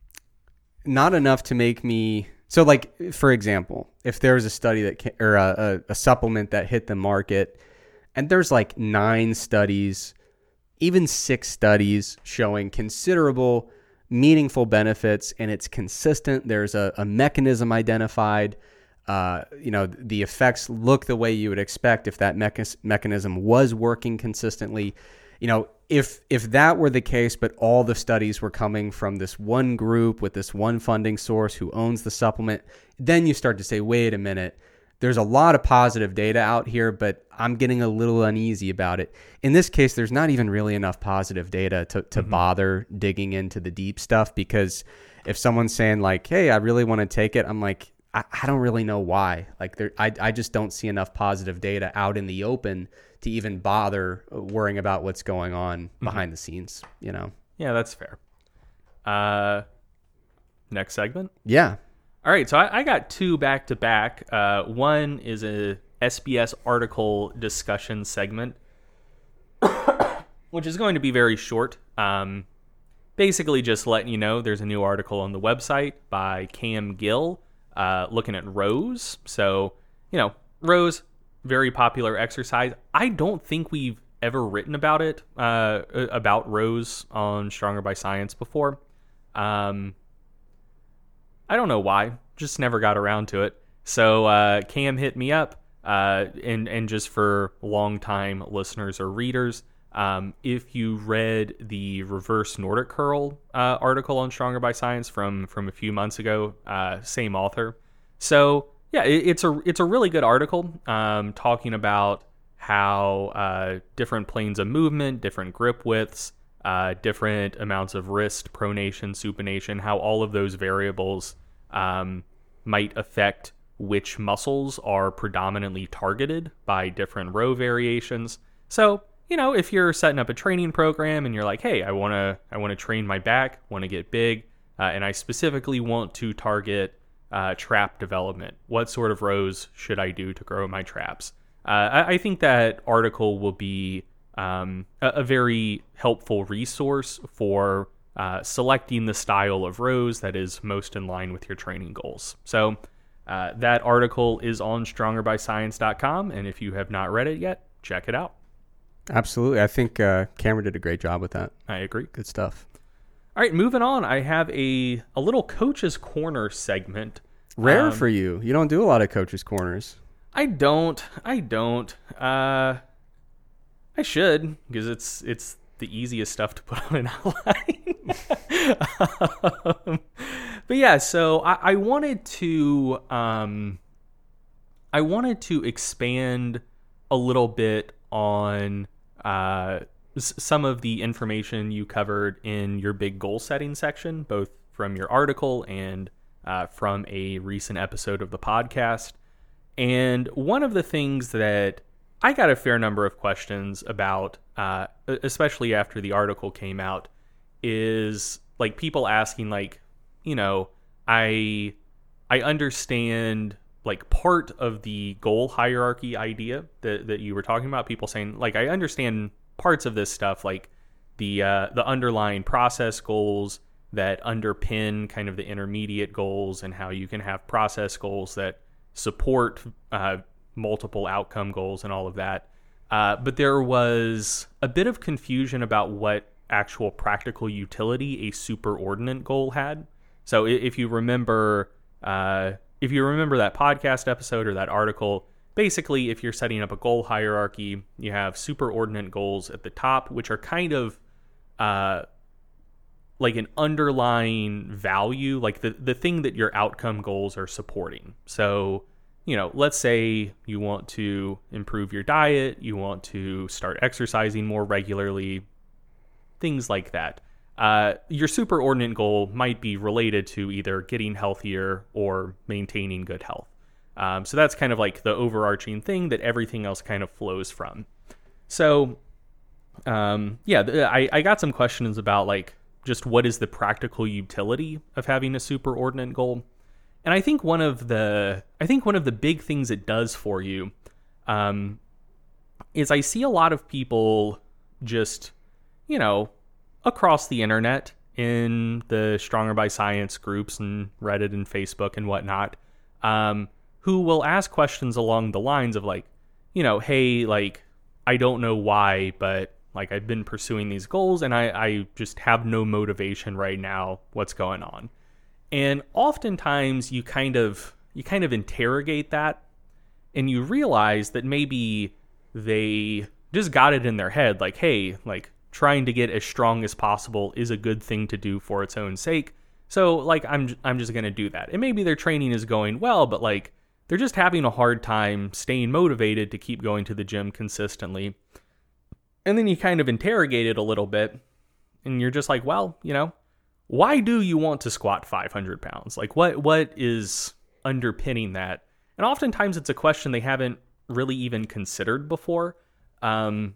not enough to make me, so like, for example, if there's a study that can, or a, a, a supplement that hit the market and there's like nine studies, even six studies showing considerable meaningful benefits and it's consistent. There's a, a mechanism identified. Uh, you know, the effects look the way you would expect if that mecha- mechanism was working consistently. You know, if if that were the case, but all the studies were coming from this one group with this one funding source who owns the supplement, then you start to say, wait a minute, there's a lot of positive data out here, but I'm getting a little uneasy about it. In this case, there's not even really enough positive data to, to mm-hmm. bother digging into the deep stuff, because if someone's saying like, hey, I really want to take it, I'm like, I, I don't really know why. Like there, I, I just don't see enough positive data out in the open to even bother worrying about what's going on mm-hmm. behind the scenes, you know? Yeah, that's fair. Uh, next segment? Yeah. All right, so I, I got two back to back. Uh, one is a S B S article discussion segment, which is going to be very short. Um, basically, just letting you know there's a new article on the website by Cam Gill uh, looking at rows. So, you know, rows, very popular exercise. I don't think we've ever written about it, uh, about rows on Stronger by Science before. Um, I don't know why, just never got around to it. So uh, Cam hit me up, uh, and and just for long-time listeners or readers, um, if you read the reverse Nordic curl uh, article on Stronger by Science from from a few months ago, uh, same author. So yeah, it, it's a it's a really good article um, talking about how uh, different planes of movement, different grip widths, Uh, different amounts of wrist, pronation, supination, how all of those variables um, might affect which muscles are predominantly targeted by different row variations. So, you know, if you're setting up a training program and you're like, hey, I want to I want to train my back, want to get big, uh, and I specifically want to target uh, trap development, what sort of rows should I do to grow my traps? Uh, I, I think that article will be Um, a, a very helpful resource for uh, selecting the style of rows that is most in line with your training goals. So uh, that article is on stronger by science dot com, and if you have not read it yet, check it out. Absolutely. I think uh, Cameron did a great job with that. I agree. Good stuff. All right, moving on. I have a, a little Coach's Corner segment. Rare um, for you. You don't do a lot of Coach's Corners. I don't. I don't. Uh... I should, because it's it's the easiest stuff to put on an outline. um, but yeah, so I, I wanted to um, I wanted to expand a little bit on uh, s- some of the information you covered in your big goal setting section, both from your article and uh, from a recent episode of the podcast. And one of the things that I got a fair number of questions about, uh, especially after the article came out, is like people asking, like, you know, I I understand like part of the goal hierarchy idea that, that you were talking about. People saying, like, I understand parts of this stuff, like the uh, the underlying process goals that underpin kind of the intermediate goals, and how you can have process goals that support uh, multiple outcome goals and all of that. Uh, but there was a bit of confusion about what actual practical utility a superordinate goal had. So if you remember, uh, if you remember that podcast episode or that article, basically if you're setting up a goal hierarchy, you have superordinate goals at the top, which are kind of uh, like an underlying value, like the, the thing that your outcome goals are supporting. So, you know, let's say you want to improve your diet, you want to start exercising more regularly, things like that. Uh, your superordinate goal might be related to either getting healthier or maintaining good health. Um, so that's kind of like the overarching thing that everything else kind of flows from. So, um, yeah, I, I got some questions about like just what is the practical utility of having a superordinate goal. And I think one of the I think one of the big things it does for you um, is I see a lot of people just, you know, across the internet in the Stronger by Science groups and Reddit and Facebook and whatnot, um, who will ask questions along the lines of like, you know, hey, like, I don't know why, but like I've been pursuing these goals and I, I just have no motivation right now. What's going on? And oftentimes you kind of you kind of interrogate that and you realize that maybe they just got it in their head, like, hey, like trying to get as strong as possible is a good thing to do for its own sake. So like I'm I'm just going to do that. And maybe their training is going well, but like they're just having a hard time staying motivated to keep going to the gym consistently. And then you kind of interrogate it a little bit and you're just like, well, you know, why do you want to squat five hundred pounds? Like what what is underpinning that? And oftentimes it's a question they haven't really even considered before. Um,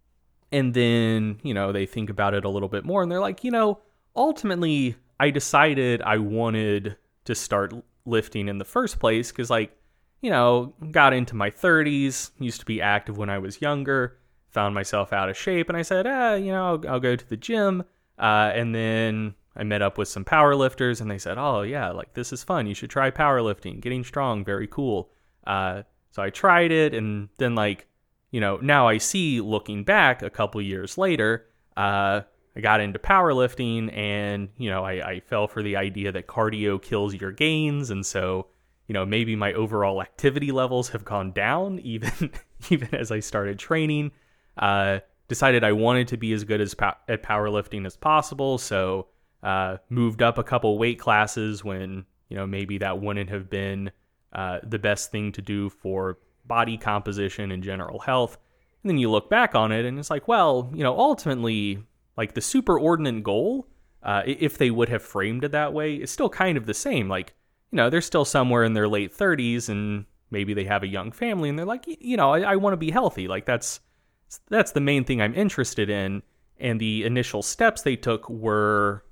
and then, you know, they think about it a little bit more and they're like, you know, ultimately I decided I wanted to start lifting in the first place because, like, you know, got into my thirties, used to be active when I was younger, found myself out of shape, and I said, ah, you know, I'll, I'll go to the gym. Uh, and then I met up with some powerlifters, and they said, oh, yeah, like, this is fun. You should try powerlifting, getting strong, very cool. Uh, so I tried it, and then, like, you know, now I see, looking back a couple years later, uh, I got into powerlifting, and, you know, I, I fell for the idea that cardio kills your gains, and so, you know, maybe my overall activity levels have gone down, even even as I started training. Uh, decided I wanted to be as good as po- at powerlifting as possible, so uh, moved up a couple weight classes when, you know, maybe that wouldn't have been uh, the best thing to do for body composition and general health. And then you look back on it and it's like, well, you know, ultimately, like the superordinate goal, uh, if they would have framed it that way, is still kind of the same. Like, you know, they're still somewhere in their late thirties and maybe they have a young family and they're like, you know, I, I want to be healthy. Like that's, that's the main thing I'm interested in. And the initial steps they took were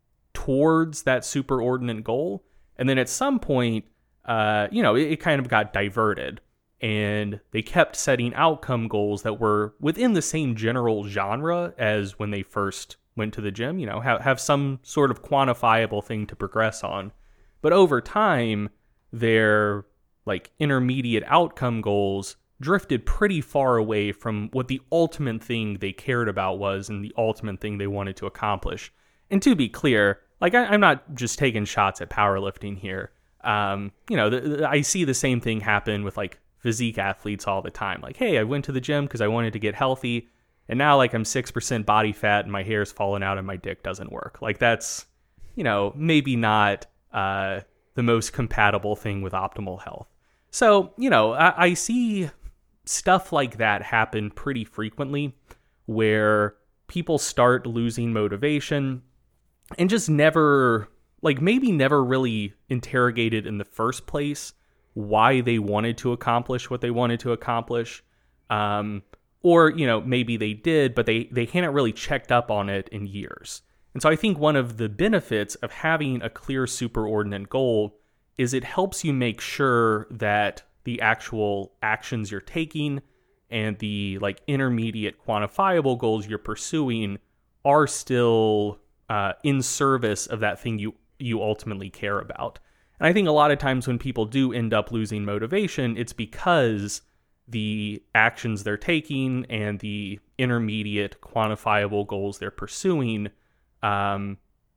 towards that superordinate goal. And then at some point, uh, you know, it, it kind of got diverted. And they kept setting outcome goals that were within the same general genre as when they first went to the gym, you know, have, have some sort of quantifiable thing to progress on. But over time, their like intermediate outcome goals drifted pretty far away from what the ultimate thing they cared about was and the ultimate thing they wanted to accomplish. And to be clear, like I, I'm not just taking shots at powerlifting here. Um, you know, the, the, I see the same thing happen with like physique athletes all the time. Like, hey, I went to the gym because I wanted to get healthy. And now like I'm six percent body fat and my hair's falling out and my dick doesn't work. Like that's, you know, maybe not uh, the most compatible thing with optimal health. So, you know, I, I see stuff like that happen pretty frequently where people start losing motivation and just never, like maybe never really interrogated in the first place why they wanted to accomplish what they wanted to accomplish. Um, or, you know, maybe they did, but they, they hadn't really checked up on it in years. And so I think one of the benefits of having a clear superordinate goal is it helps you make sure that the actual actions you're taking and the like intermediate quantifiable goals you're pursuing are still uh, in service of that thing you, you ultimately care about. And I think a lot of times when people do end up losing motivation, it's because the actions they're taking and the intermediate quantifiable goals they're pursuing um,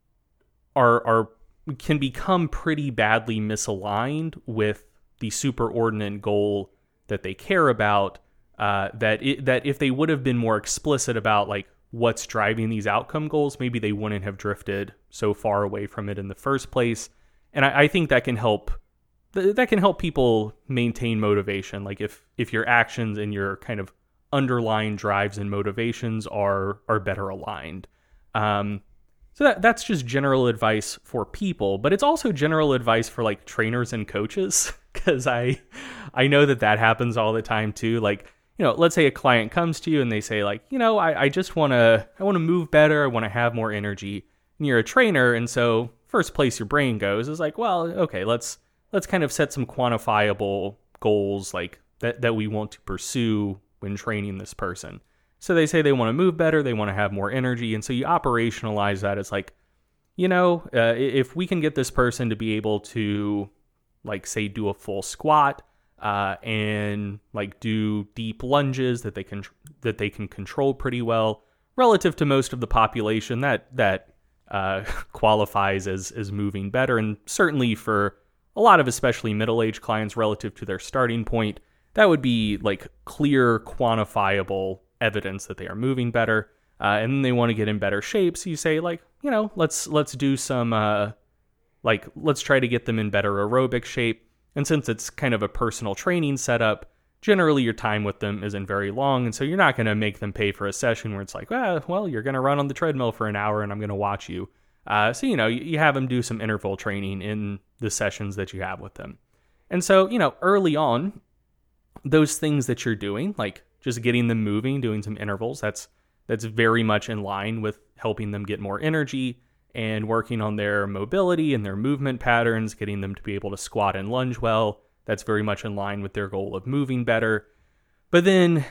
are are can become pretty badly misaligned with the superordinate goal that they care about. Uh, that it, that if they would have been more explicit about like what's driving these outcome goals, maybe they wouldn't have drifted so far away from it in the first place. And I, I think that can help. That can help people maintain motivation. Like if if your actions and your kind of underlying drives and motivations are are better aligned. Um, so that that's just general advice for people, but it's also general advice for like trainers and coaches, because I I know that that happens all the time too. Like, you know, let's say a client comes to you and they say like, you know, I, I just want to I want to move better. I want to have more energy. And you're a trainer, and so first place your brain goes is like, well, okay, let's let's kind of set some quantifiable goals like that, that we want to pursue when training this person. So they say they want to move better, they want to have more energy. And so you operationalize that as like, you know, uh, if we can get this person to be able to like say do a full squat uh, and like do deep lunges that they can, that they can control pretty well relative to most of the population, that, that uh, qualifies as, as moving better. And certainly for a lot of especially middle-aged clients relative to their starting point, that would be like clear, quantifiable evidence that they are moving better. Uh, and then they want to get in better shape. So you say like, you know, let's let's do some, uh, like, let's try to get them in better aerobic shape. And since it's kind of a personal training setup, generally your time with them isn't very long. And so you're not going to make them pay for a session where it's like, ah, well, you're going to run on the treadmill for an hour and I'm going to watch you. Uh, so, you know, you, you have them do some interval training in the sessions that you have with them. And so, you know, early on, those things that you're doing, like just getting them moving, doing some intervals, that's that's very much in line with helping them get more energy and working on their mobility and their movement patterns, getting them to be able to squat and lunge well. That's very much in line with their goal of moving better. But then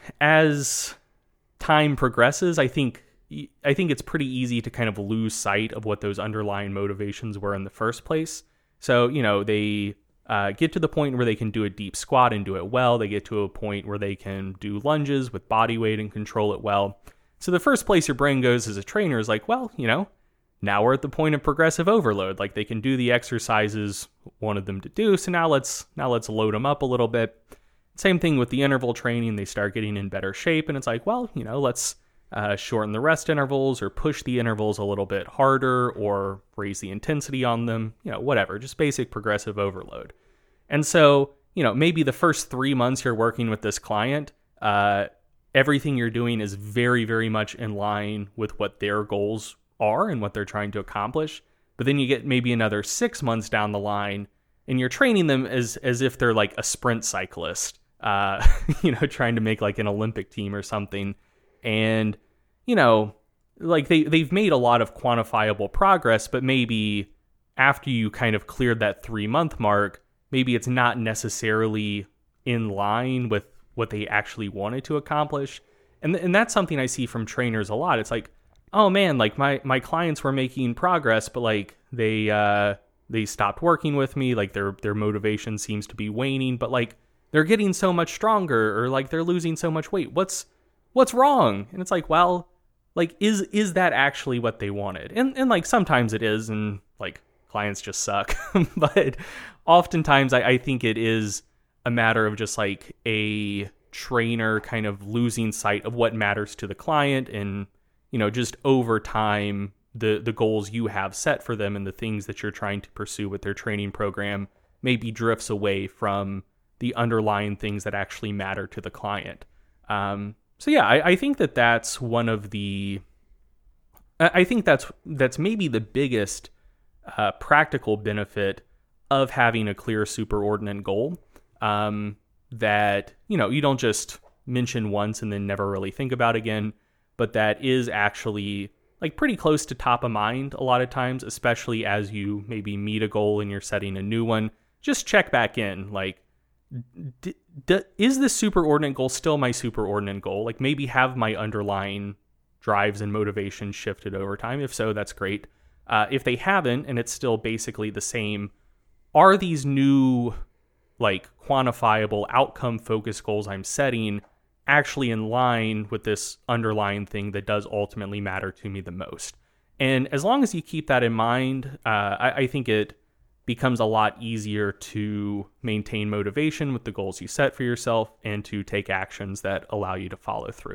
as time progresses, I think I think it's pretty easy to kind of lose sight of what those underlying motivations were in the first place. So, you know, they uh, get to the point where they can do a deep squat and do it well. They get to a point where they can do lunges with body weight and control it well. So the first place your brain goes as a trainer is like, well, you know, now we're at the point of progressive overload. Like they can do the exercises wanted them to do. So now let's now let's load them up a little bit. Same thing with the interval training. They start getting in better shape and it's like, well, you know, let's uh, shorten the rest intervals or push the intervals a little bit harder or raise the intensity on them, you know, whatever, just basic progressive overload. And so, you know, maybe the first three months you're working with this client, uh, everything you're doing is very, very much in line with what their goals are and what they're trying to accomplish. But then you get maybe another six months down the line and you're training them as, as if they're like a sprint cyclist, uh, you know, trying to make like an Olympic team or something. And, you know, like they, they've made a lot of quantifiable progress, but maybe after you kind of cleared that three month mark, maybe it's not necessarily in line with what they actually wanted to accomplish. And and that's something I see from trainers a lot. It's like, oh man, like my, my clients were making progress, but like they, uh, they stopped working with me. Like their, their motivation seems to be waning, but like they're getting so much stronger or like they're losing so much weight. What's, what's wrong? And it's like, well, like, is, is that actually what they wanted? And, and like, sometimes it is. And like clients just suck, but oftentimes I, I think it is a matter of just like a trainer kind of losing sight of what matters to the client, and, you know, just over time, the the goals you have set for them and the things that you're trying to pursue with their training program maybe drifts away from the underlying things that actually matter to the client. Um, so yeah, I, I think that that's one of the, I think that's that's maybe the biggest uh, practical benefit of having a clear superordinate goal. Um, that, you know, you don't just mention once and then never really think about again, but that is actually like pretty close to top of mind a lot of times, especially as you maybe meet a goal and you're setting a new one. Just check back in, like, d- d- is this superordinate goal still my superordinate goal? Like, maybe have my underlying drives and motivation shifted over time. If so, that's great. Uh, if they haven't, and it's still basically the same, are these new, like, quantifiable outcome-focused goals I'm setting actually in line with this underlying thing that does ultimately matter to me the most? And as long as you keep that in mind, uh, I, I think it becomes a lot easier to maintain motivation with the goals you set for yourself and to take actions that allow you to follow through.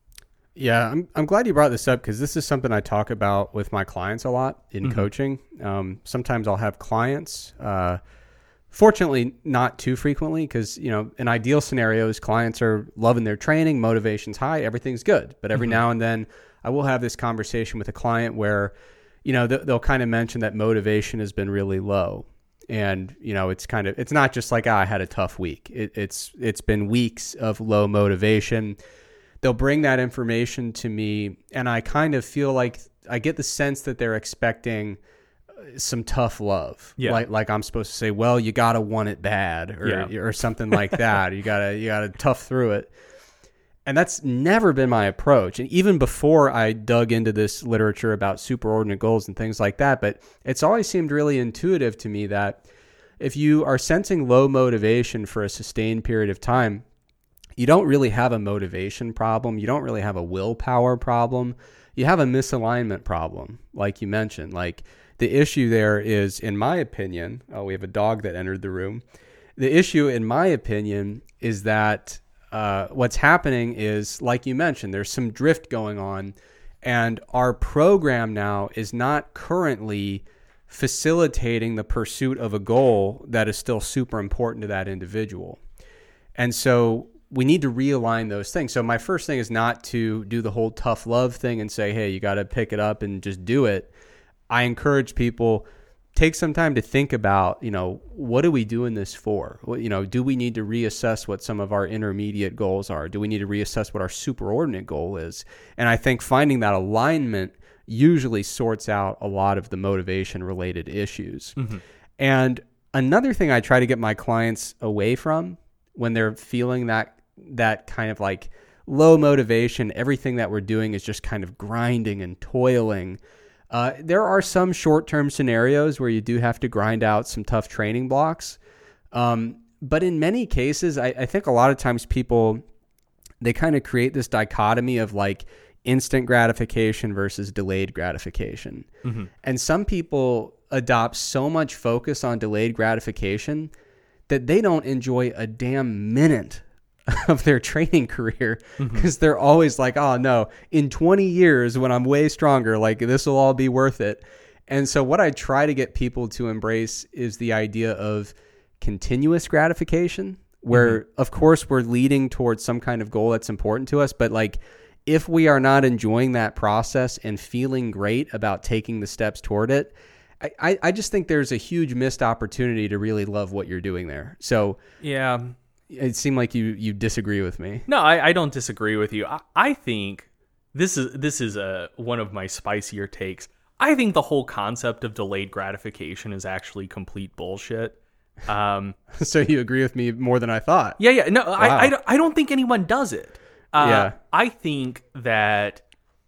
Yeah, I'm I'm glad you brought this up, because this is something I talk about with my clients a lot in Mm-hmm. coaching. Um, sometimes I'll have clients, uh, fortunately not too frequently, because, you know, in ideal scenarios, clients are loving their training, motivation's high, everything's good. But every Mm-hmm. now and then I will have this conversation with a client where, you know, th- they'll kind of mention that motivation has been really low. And, you know, it's kind of, it's not just like, ah, I had a tough week. It, it's it's been weeks of low motivation. They'll bring that information to me, and I kind of feel like I get the sense that they're expecting some tough love. Yeah. Like like I'm supposed to say, well, you gotta want it bad, or Yeah. or something like that. You gotta you gotta tough through it. And that's never been my approach. And even before I dug into this literature about superordinate goals and things like that, but it's always seemed really intuitive to me that if you are sensing low motivation for a sustained period of time, you don't really have a motivation problem. You don't really have a willpower problem. You have a misalignment problem, like you mentioned. Like, the issue there is, in my opinion, oh, we have a dog that entered the room. The issue, in my opinion, is that uh, what's happening is, like you mentioned, there's some drift going on, and our program now is not currently facilitating the pursuit of a goal that is still super important to that individual. And so we need to realign those things. So my first thing is not to do the whole tough love thing and say, hey, you got to pick it up and just do it. I encourage people, take some time to think about, you know, what are we doing this for? What, you know, do we need to reassess what some of our intermediate goals are? Do we need to reassess what our superordinate goal is? And I think finding that alignment usually sorts out a lot of the motivation related issues. Mm-hmm. And another thing I try to get my clients away from when they're feeling that that kind of like low motivation, everything that we're doing is just kind of grinding and toiling. Uh, there are some short-term scenarios where you do have to grind out some tough training blocks. Um, but in many cases, I, I think a lot of times people, they kind of create this dichotomy of like instant gratification versus delayed gratification. Mm-hmm. And some people adopt so much focus on delayed gratification that they don't enjoy a damn minute of their training career, because mm-hmm. they're always like, oh no, in twenty years when I'm way stronger, like this will all be worth it. And so what I try to get people to embrace is the idea of continuous gratification, where mm-hmm. of course we're leading towards some kind of goal that's important to us, but like if we are not enjoying that process and feeling great about taking the steps toward it, I, I just think there's a huge missed opportunity to really love what you're doing there. So yeah, it seemed like you, you disagree with me. No, I, I don't disagree with you. I, I think this is this is a one of my spicier takes. I think the whole concept of delayed gratification is actually complete bullshit. Um, so you agree with me more than I thought? Yeah, yeah. No, wow. I, I, don't, I don't think anyone does it. Uh, yeah. I think that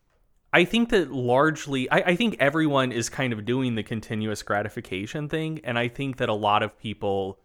I think that largely, I, I think everyone is kind of doing the continuous gratification thing, and I think that a lot of people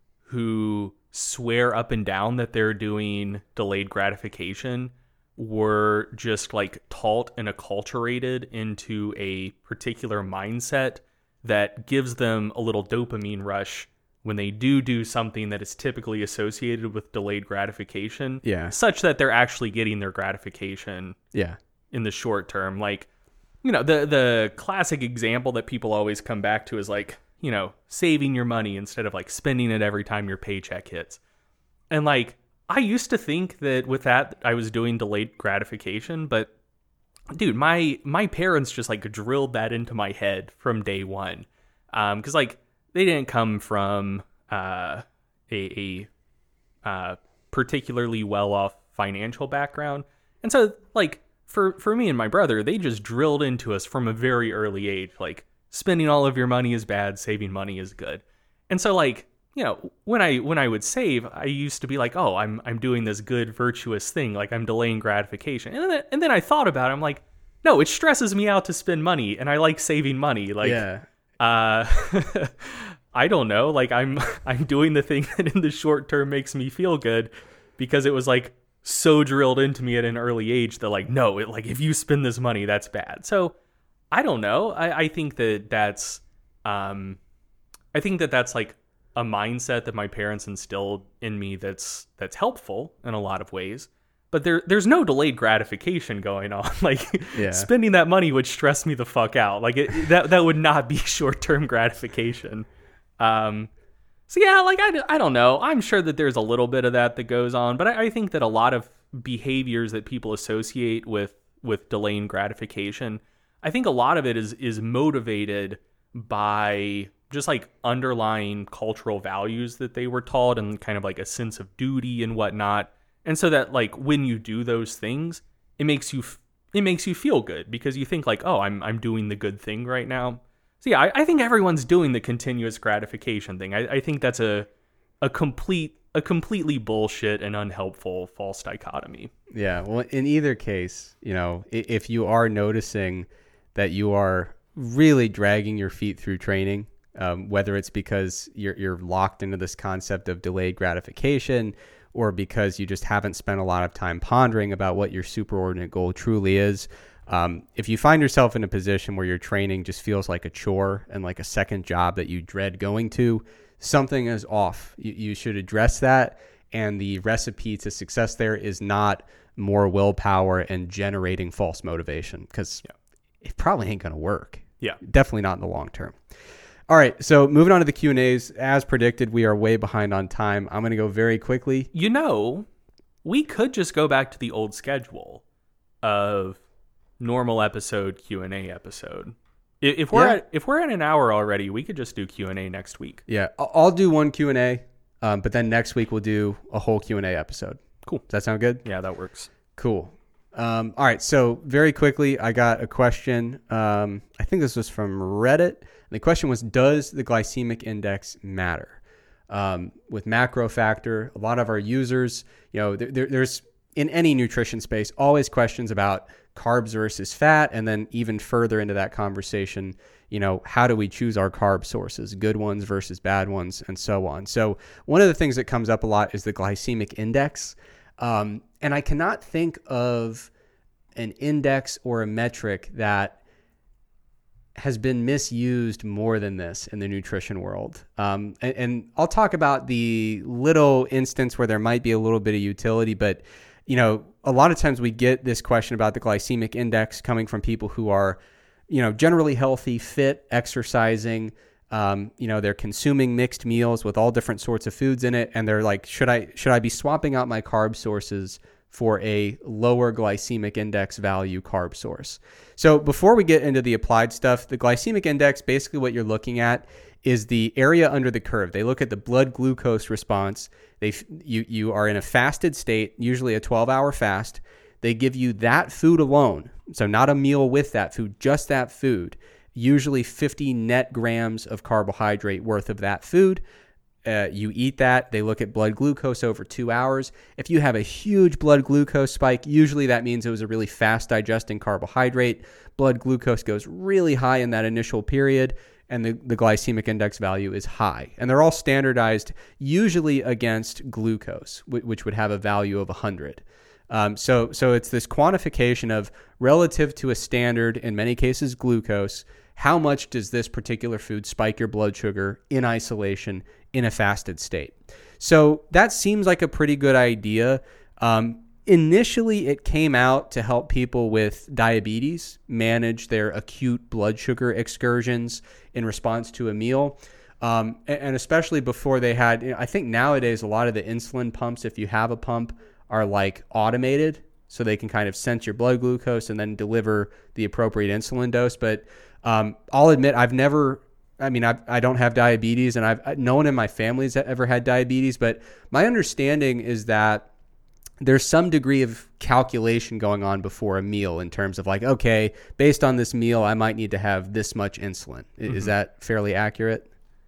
who swear up and down that they're doing delayed gratification were just like taught and acculturated into a particular mindset that gives them a little dopamine rush when they do do something that is typically associated with delayed gratification, Yeah. such that they're actually getting their gratification Yeah. in the short term. Like, you know, the the classic example that people always come back to is like, you know, saving your money instead of like spending it every time your paycheck hits. And like, I used to think that with that I was doing delayed gratification, but dude, my my parents just like drilled that into my head from day one. Um, cause like they didn't come from uh a, a uh particularly well off financial background. And so like for for me and my brother, they just drilled into us from a very early age, like spending all of your money is bad, saving money is good. And so like, you know, when I when I would save, I used to be like, oh, I'm I'm doing this good virtuous thing, like I'm delaying gratification. And then and then I thought about it, I'm like, no, it stresses me out to spend money, and I like saving money. Like, Yeah. uh, I don't know, like I'm I'm doing the thing that in the short term makes me feel good, because it was like so drilled into me at an early age that like, no, it like if you spend this money, that's bad. So I don't know. I, I think that that's, um, I think that that's like a mindset that my parents instilled in me. That's that's helpful in a lot of ways. But there there's no delayed gratification going on. Like Yeah. spending that money would stress me the fuck out. Like it, that that would not be short term gratification. Um, so yeah, like I, I don't know. I'm sure that there's a little bit of that that goes on, but I, I think that a lot of behaviors that people associate with with delaying gratification, I think a lot of it is is motivated by just like underlying cultural values that they were taught, and kind of like a sense of duty and whatnot. And so that like when you do those things, it makes you f- it makes you feel good, because you think like, oh, I'm I'm doing the good thing right now. So yeah, I, I think everyone's doing the continuous gratification thing. I, I think that's a a complete a completely bullshit and unhelpful false dichotomy. Yeah. Well, in either case, you know, i- if you are noticing that you are really dragging your feet through training, um, whether it's because you're you're locked into this concept of delayed gratification, or because you just haven't spent a lot of time pondering about what your superordinate goal truly is. Um, if you find yourself in a position where your training just feels like a chore and like a second job that you dread going to, something is off. You, you should address that. And the recipe to success there is not more willpower and generating false motivation, because Yeah. it probably ain't going to work. Yeah. Definitely not in the long term. All right, so moving on to the Q and A's. As predicted, we are way behind on time. I'm going to go very quickly. You know, we could just go back to the old schedule of normal episode, Q and A episode. I- If we're Yeah. at if we're at an hour already, we could just do Q and A next week. Yeah, I- I'll do one Q and A, um, but then next week we'll do a whole Q and A episode. Cool. Does that sound good? Yeah, that works. Cool. Um, all right, so very quickly, I got a question. Um, I think this was from Reddit. And the question was, does the glycemic index matter? Um, with macro factor, a lot of our users, you know, there, there, there's in any nutrition space, always questions about carbs versus fat. And then even further into that conversation, you know, how do we choose our carb sources, good ones versus bad ones, and so on. So one of the things that comes up a lot is the glycemic index. Um, and I cannot think of an index or a metric that has been misused more than this in the nutrition world. Um, and, and I'll talk about the little instance where there might be a little bit of utility, but you know, a lot of times we get this question about the glycemic index coming from people who are, you know, generally healthy, fit, exercising. Um, you know, they're consuming mixed meals with all different sorts of foods in it, and they're like, should I should I be swapping out my carb sources for a lower glycemic index value carb source? So before we get into the applied stuff, the glycemic index, basically what you're looking at is the area under the curve. They look at the blood glucose response. They you you are in a fasted state, usually a twelve hour fast. They give you that food alone, so not a meal with that food, just that food. Usually fifty net grams of carbohydrate worth of that food. Uh, you eat that. They look at blood glucose over two hours. If you have a huge blood glucose spike, usually that means it was a really fast digesting carbohydrate. Blood glucose goes really high in that initial period, and the, the glycemic index value is high. And they're all standardized usually against glucose, which would have a value of one hundred. Um, so, so it's this quantification of relative to a standard, in many cases glucose, how much does this particular food spike your blood sugar in isolation in a fasted state? So that seems like a pretty good idea. Um, initially, it came out to help people with diabetes manage their acute blood sugar excursions in response to a meal. Um, and especially before they had, you know, I think nowadays a lot of the insulin pumps, if you have a pump, are like automated, so they can kind of sense your blood glucose and then deliver the appropriate insulin dose. But um, I'll admit, I've never, I mean, I I don't have diabetes, and I've no one in my family's ever had diabetes. But my understanding is that there's some degree of calculation going on before a meal in terms of like, okay, based on this meal, I might need to have this much insulin. Mm-hmm. Is that fairly accurate?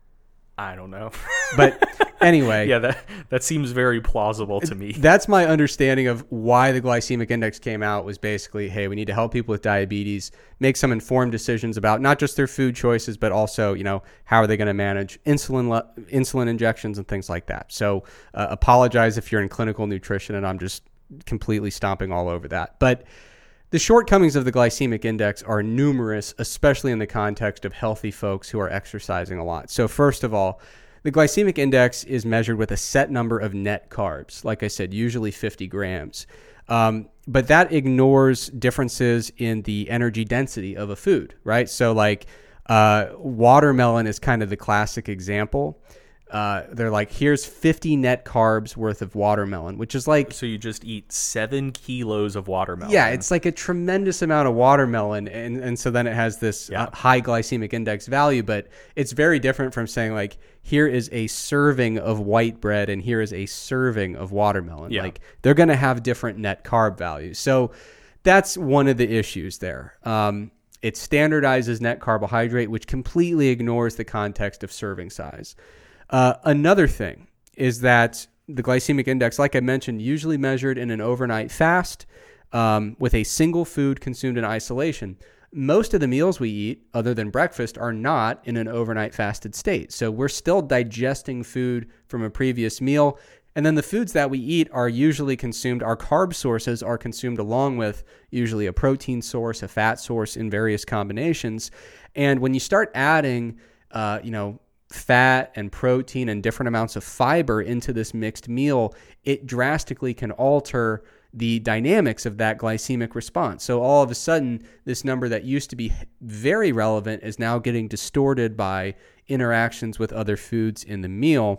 I don't know. But anyway. Yeah, that that seems very plausible to me. That's my understanding of why the glycemic index came out, was basically, hey, we need to help people with diabetes make some informed decisions about not just their food choices, but also, you know, how are they going to manage insulin le- insulin injections and things like that. So uh, apologize if you're in clinical nutrition and I'm just completely stomping all over that. But the shortcomings of the glycemic index are numerous, especially in the context of healthy folks who are exercising a lot. So first of all, the glycemic index is measured with a set number of net carbs. Like I said, usually fifty grams. Um, but that ignores differences in the energy density of a food, right? So like uh, watermelon is kind of the classic example. Uh, they're like, here's fifty net carbs worth of watermelon, which is like... So you just eat seven kilos of watermelon. Yeah, it's like a tremendous amount of watermelon. And, and so then it has this yeah. uh, high glycemic index value, but it's very different from saying like, here is a serving of white bread and here is a serving of watermelon. Yeah. Like they're going to have different net carb values. So that's one of the issues there. Um, it standardizes net carbohydrate, which completely ignores the context of serving size. Uh, another thing is that the glycemic index, like I mentioned, usually measured in an overnight fast um, with a single food consumed in isolation. Most of the meals we eat, other than breakfast, are not in an overnight fasted state. So we're still digesting food from a previous meal. And then the foods that we eat are usually consumed, our carb sources are consumed along with usually a protein source, a fat source in various combinations. And when you start adding, uh, you know, fat and protein and different amounts of fiber into this mixed meal, it drastically can alter the dynamics of that glycemic response. So all of a sudden, this number that used to be very relevant is now getting distorted by interactions with other foods in the meal.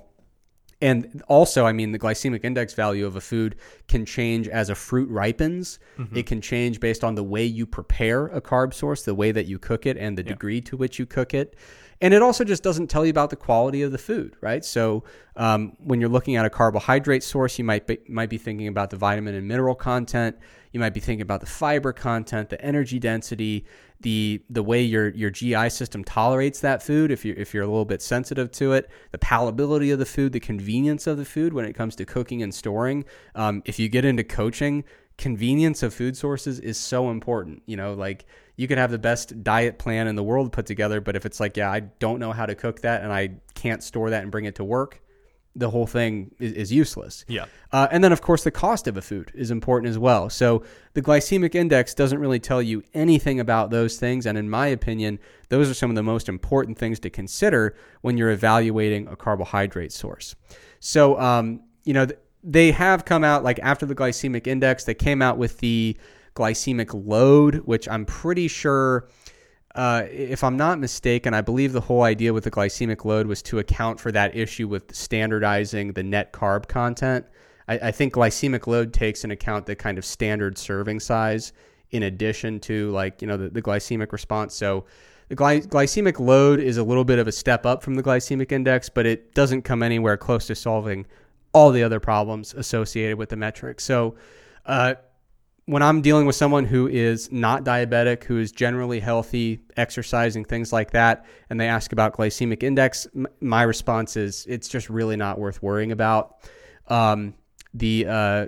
And also, I mean, the glycemic index value of a food can change as a fruit ripens. Mm-hmm. It can change based on the way you prepare a carb source, the way that you cook it, and the yeah. degree to which you cook it. And it also just doesn't tell you about the quality of the food, right? So um, when you're looking at a carbohydrate source, you might be, might be thinking about the vitamin and mineral content. You might be thinking about the fiber content, the energy density, the the way your your G I system tolerates that food, if you're, if you're a little bit sensitive to it, the palatability of the food, the convenience of the food when it comes to cooking and storing. Um, if you get into coaching, convenience of food sources is so important. You know, like you could have the best diet plan in the world put together, but if it's like, yeah, I don't know how to cook that and I can't store that and bring it to work, the whole thing is, is useless. Yeah. Uh, and then, of course, the cost of a food is important as well. So the glycemic index doesn't really tell you anything about those things. And in my opinion, those are some of the most important things to consider when you're evaluating a carbohydrate source. So, um, you know, th- they have come out, like after the glycemic index, they came out with the glycemic load, which I'm pretty sure, uh, if I'm not mistaken, I believe the whole idea with the glycemic load was to account for that issue with standardizing the net carb content. I, I think glycemic load takes into account the kind of standard serving size in addition to like, you know, the, the glycemic response. So the gly- glycemic load is a little bit of a step up from the glycemic index, but it doesn't come anywhere close to solving all the other problems associated with the metric. So, uh, when I'm dealing with someone who is not diabetic, who is generally healthy, exercising, things like that, and they ask about glycemic index, m- my response is it's just really not worth worrying about. Um, the uh,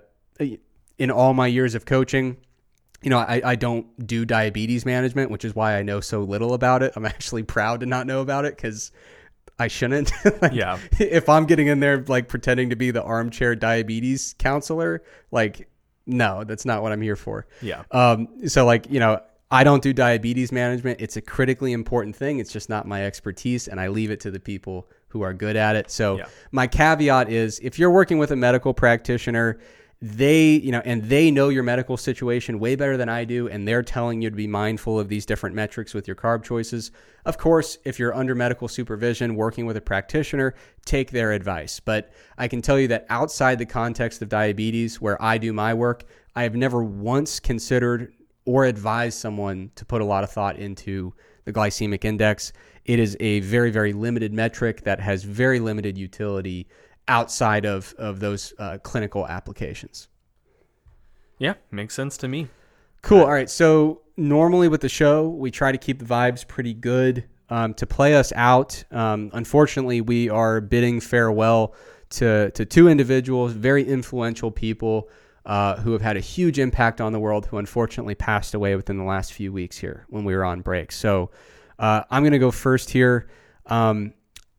in all my years of coaching, you know, I, I don't do diabetes management, which is why I know so little about it. I'm actually proud to not know about it because I shouldn't. Like, yeah. If I'm getting in there like pretending to be the armchair diabetes counselor, like, no, that's not what I'm here for. Yeah. Um, so like, you know, I don't do diabetes management. It's a critically important thing. It's just not my expertise, and I leave it to the people who are good at it. So yeah. My caveat is, if you're working with a medical practitioner, they, you know, and they know your medical situation way better than I do, and they're telling you to be mindful of these different metrics with your carb choices. Of course, if you're under medical supervision working with a practitioner, take their advice. But I can tell you that outside the context of diabetes, where I do my work, I have never once considered or advise someone to put a lot of thought into the glycemic index. It is a very, very limited metric that has very limited utility outside of, of those uh, clinical applications. Yeah, makes sense to me. Cool. All right. So normally with the show, we try to keep the vibes pretty good. Um, to play us out, um, unfortunately, we are bidding farewell to, to two individuals, very influential people, Uh, who have had a huge impact on the world, who unfortunately passed away within the last few weeks here when we were on break. So uh, I'm going to go first here. Um,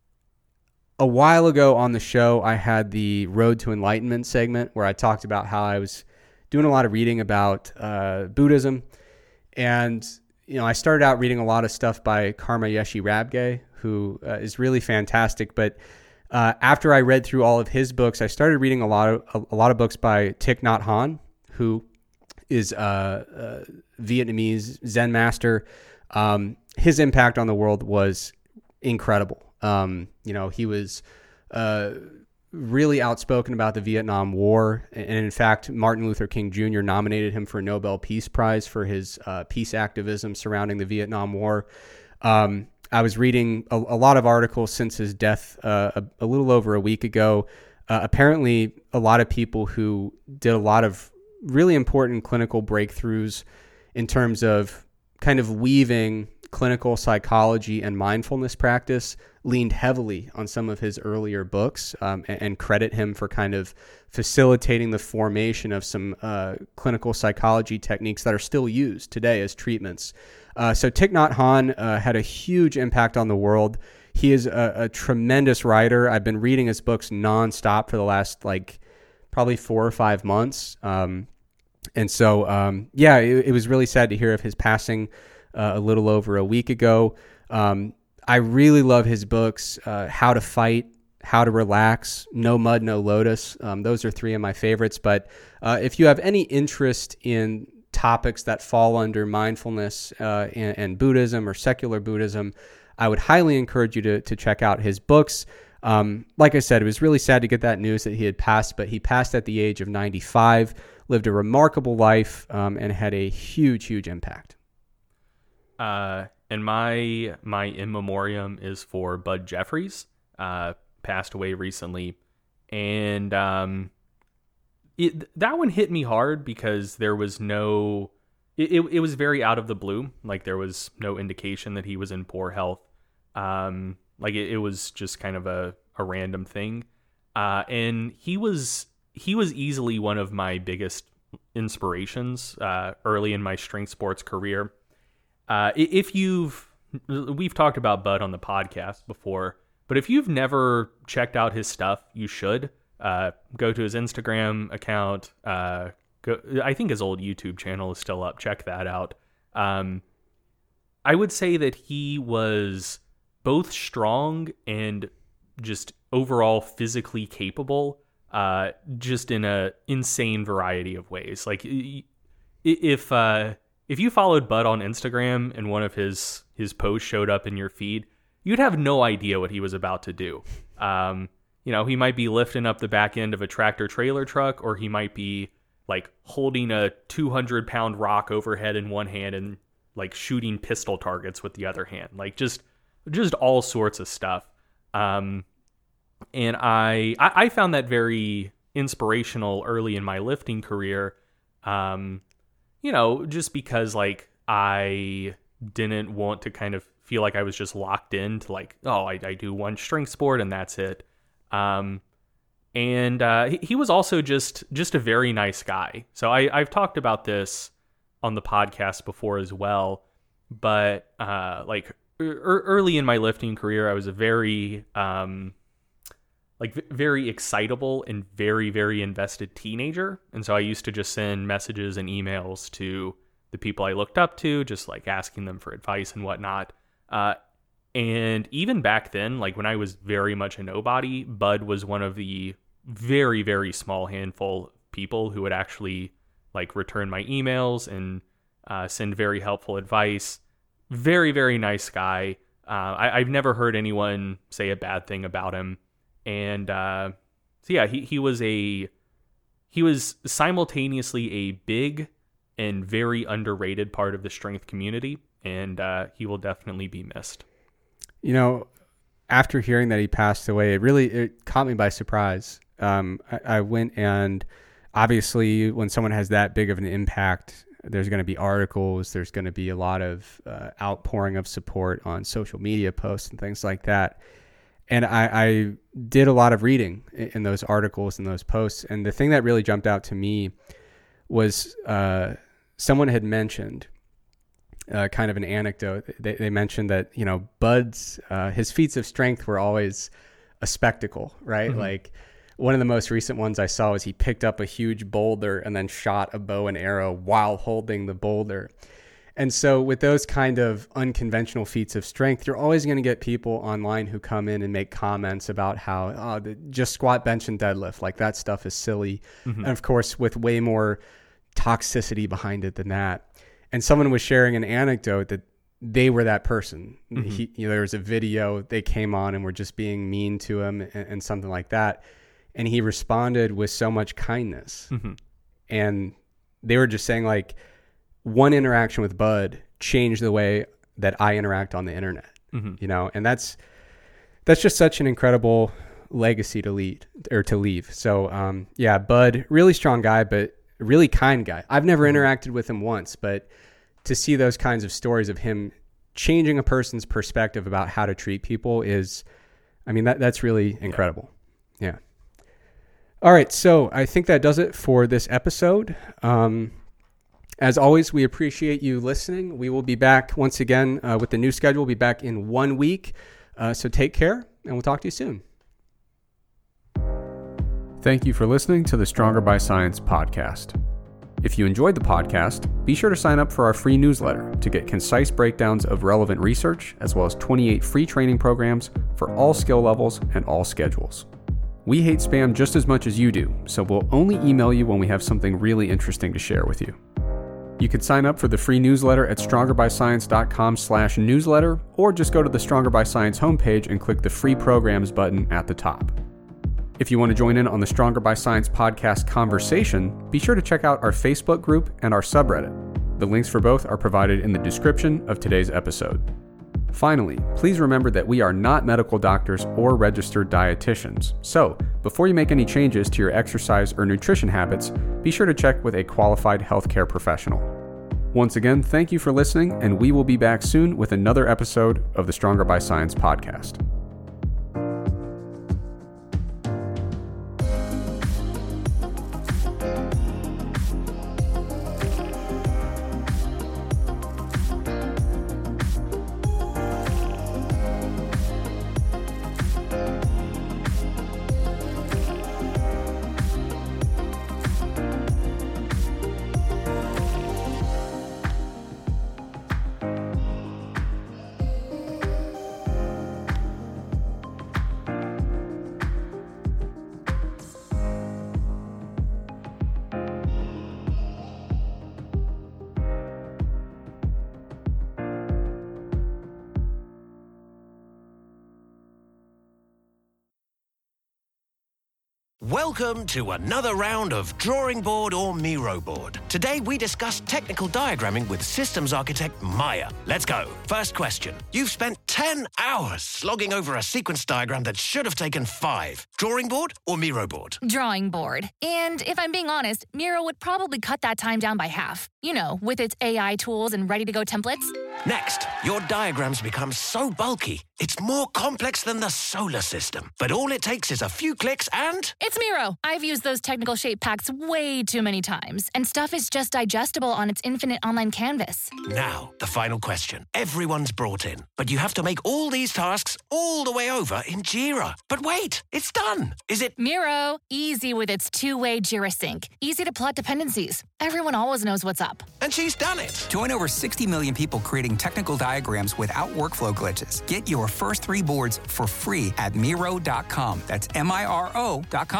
a while ago on the show, I had the Road to Enlightenment segment where I talked about how I was doing a lot of reading about uh, Buddhism. And, you know, I started out reading a lot of stuff by Karma Yeshe Rabgye, who uh, is really fantastic. But Uh, after I read through all of his books, I started reading a lot of a, a lot of books by Thich Nhat Hanh, who is a, a Vietnamese Zen master. Um, his impact on the world was incredible. Um, you know, he was uh, really outspoken about the Vietnam War, and in fact, Martin Luther King Junior nominated him for a Nobel Peace Prize for his uh, peace activism surrounding the Vietnam War. Um, I was reading a, a lot of articles since his death uh, a, a little over a week ago. Uh, apparently, a lot of people who did a lot of really important clinical breakthroughs in terms of kind of weaving clinical psychology and mindfulness practice leaned heavily on some of his earlier books, um, and, and credit him for kind of facilitating the formation of some uh, clinical psychology techniques that are still used today as treatments. Uh, so Thich Nhat Hanh uh, had a huge impact on the world. He is a, a tremendous writer. I've been reading his books nonstop for the last like probably four or five months. Um, and so, um, yeah, it, it was really sad to hear of his passing uh, a little over a week ago. Um, I really love his books, uh, How to Fight, How to Relax, No Mud, No Lotus. Um, those are three of my favorites. But uh, if you have any interest in topics that fall under mindfulness uh, and, and Buddhism or secular Buddhism, I would highly encourage you to to check out his books. Um, like I said, it was really sad to get that news that he had passed, but he passed at the age of ninety-five, lived a remarkable life, um, and had a huge, huge impact. Uh, and my my in memoriam is for Bud Jeffries, uh, passed away recently, and um, it, that one hit me hard because there was no, it, it, it was very out of the blue. Like there was no indication that he was in poor health. Um, like it, it was just kind of a, a random thing. Uh, and he was, he was easily one of my biggest inspirations, uh, early in my strength sports career. Uh, if you've, we've talked about Bud on the podcast before, but if you've never checked out his stuff, you should. Uh, go to his Instagram account. Uh, go, I think his old YouTube channel is still up. Check that out. Um, I would say that he was both strong and just overall physically capable, uh, just in a insane variety of ways. Like if uh, if you followed Bud on Instagram and one of his his posts showed up in your feed, you'd have no idea what he was about to do. Um, You know, he might be lifting up the back end of a tractor trailer truck, or he might be like holding a two hundred pound rock overhead in one hand and like shooting pistol targets with the other hand. Like just, just all sorts of stuff. Um, and I, I, I found that very inspirational early in my lifting career. Um, you know, just because like I didn't want to kind of feel like I was just locked into like, oh, I, I do one strength sport and that's it. Um, and, uh, he, he was also just, just a very nice guy. So I, I've talked about this on the podcast before as well, but, uh, like er, early in my lifting career, I was a very, um, like very excitable and very, very invested teenager. And so I used to just send messages and emails to the people I looked up to, just like asking them for advice and whatnot. Uh, and even back then, like when I was very much a nobody, Bud was one of the very, very small handful of people who would actually like return my emails and uh, send very helpful advice. Very, very nice guy. Uh, I, I've never heard anyone say a bad thing about him. And uh, so yeah, he, he was a he was simultaneously a big and very underrated part of the strength community, and uh, he will definitely be missed. You know, after hearing that he passed away, it really it caught me by surprise. Um, I, I went and obviously when someone has that big of an impact, there's going to be articles, there's going to be a lot of uh, outpouring of support on social media posts and things like that. And I, I did a lot of reading in, in those articles and those posts. And the thing that really jumped out to me was uh, someone had mentioned uh, kind of an anecdote. They, they mentioned that, you know, Bud's, uh, his feats of strength were always a spectacle, right? Mm-hmm. Like one of the most recent ones I saw was he picked up a huge boulder and then shot a bow and arrow while holding the boulder. And so with those kind of unconventional feats of strength, you're always going to get people online who come in and make comments about how oh, the, just squat, bench, and deadlift, like that stuff is silly. Mm-hmm. And of course, with way more toxicity behind it than that. And someone was sharing an anecdote that they were that person. Mm-hmm. He, you know, there was a video, they came on and were just being mean to him and, and something like that. And he responded with so much kindness. Mm-hmm. And they were just saying like, one interaction with Bud changed the way that I interact on the internet, mm-hmm. you know, and that's, that's just such an incredible legacy to lead or to leave. So, um, yeah, Bud, really strong guy, but really kind guy. I've never mm-hmm. interacted with him once, but to see those kinds of stories of him changing a person's perspective about how to treat people is, I mean, that that's really incredible. Yeah. yeah. All right. So I think that does it for this episode. Um, As always, we appreciate you listening. We will be back once again uh, with the new schedule. We'll be back in one week. Uh, so take care, and we'll talk to you soon. Thank you for listening to the Stronger by Science podcast. If you enjoyed the podcast, be sure to sign up for our free newsletter to get concise breakdowns of relevant research, as well as twenty-eight free training programs for all skill levels and all schedules. We hate spam just as much as you do, so we'll only email you when we have something really interesting to share with you. You can sign up for the free newsletter at strongerbyscience.com slash newsletter, or just go to the Stronger by Science homepage and click the free programs button at the top. If you want to join in on the Stronger by Science podcast conversation, be sure to check out our Facebook group and our subreddit. The links for both are provided in the description of today's episode. Finally, please remember that we are not medical doctors or registered dietitians. So, before you make any changes to your exercise or nutrition habits, be sure to check with a qualified healthcare professional. Once again, thank you for listening, and we will be back soon with another episode of the Stronger by Science podcast. Welcome to another round of Drawing Board or Miro Board. Today we discuss technical diagramming with systems architect Maya. Let's go. First question. You've spent ten hours slogging over a sequence diagram that should have taken five. Drawing board or Miro board? Drawing board. And if I'm being honest, Miro would probably cut that time down by half. You know, with its A I tools and ready-to-go templates. Next, your diagrams become so bulky, it's more complex than the solar system. But all it takes is a few clicks and... It's Miro. I've used those technical shape packs way too many times, and stuff is just digestible on its infinite online canvas. Now, the final question. Everyone's brought in, but you have to make all these tasks all the way over in Jira. But wait, it's done. Is it... Miro, easy with its two-way Jira sync. Easy to plot dependencies. Everyone always knows what's up. And she's done it. Join over sixty million people creating technical diagrams without workflow glitches. Get your first three boards for free at Miro dot com. That's M I R O dot com.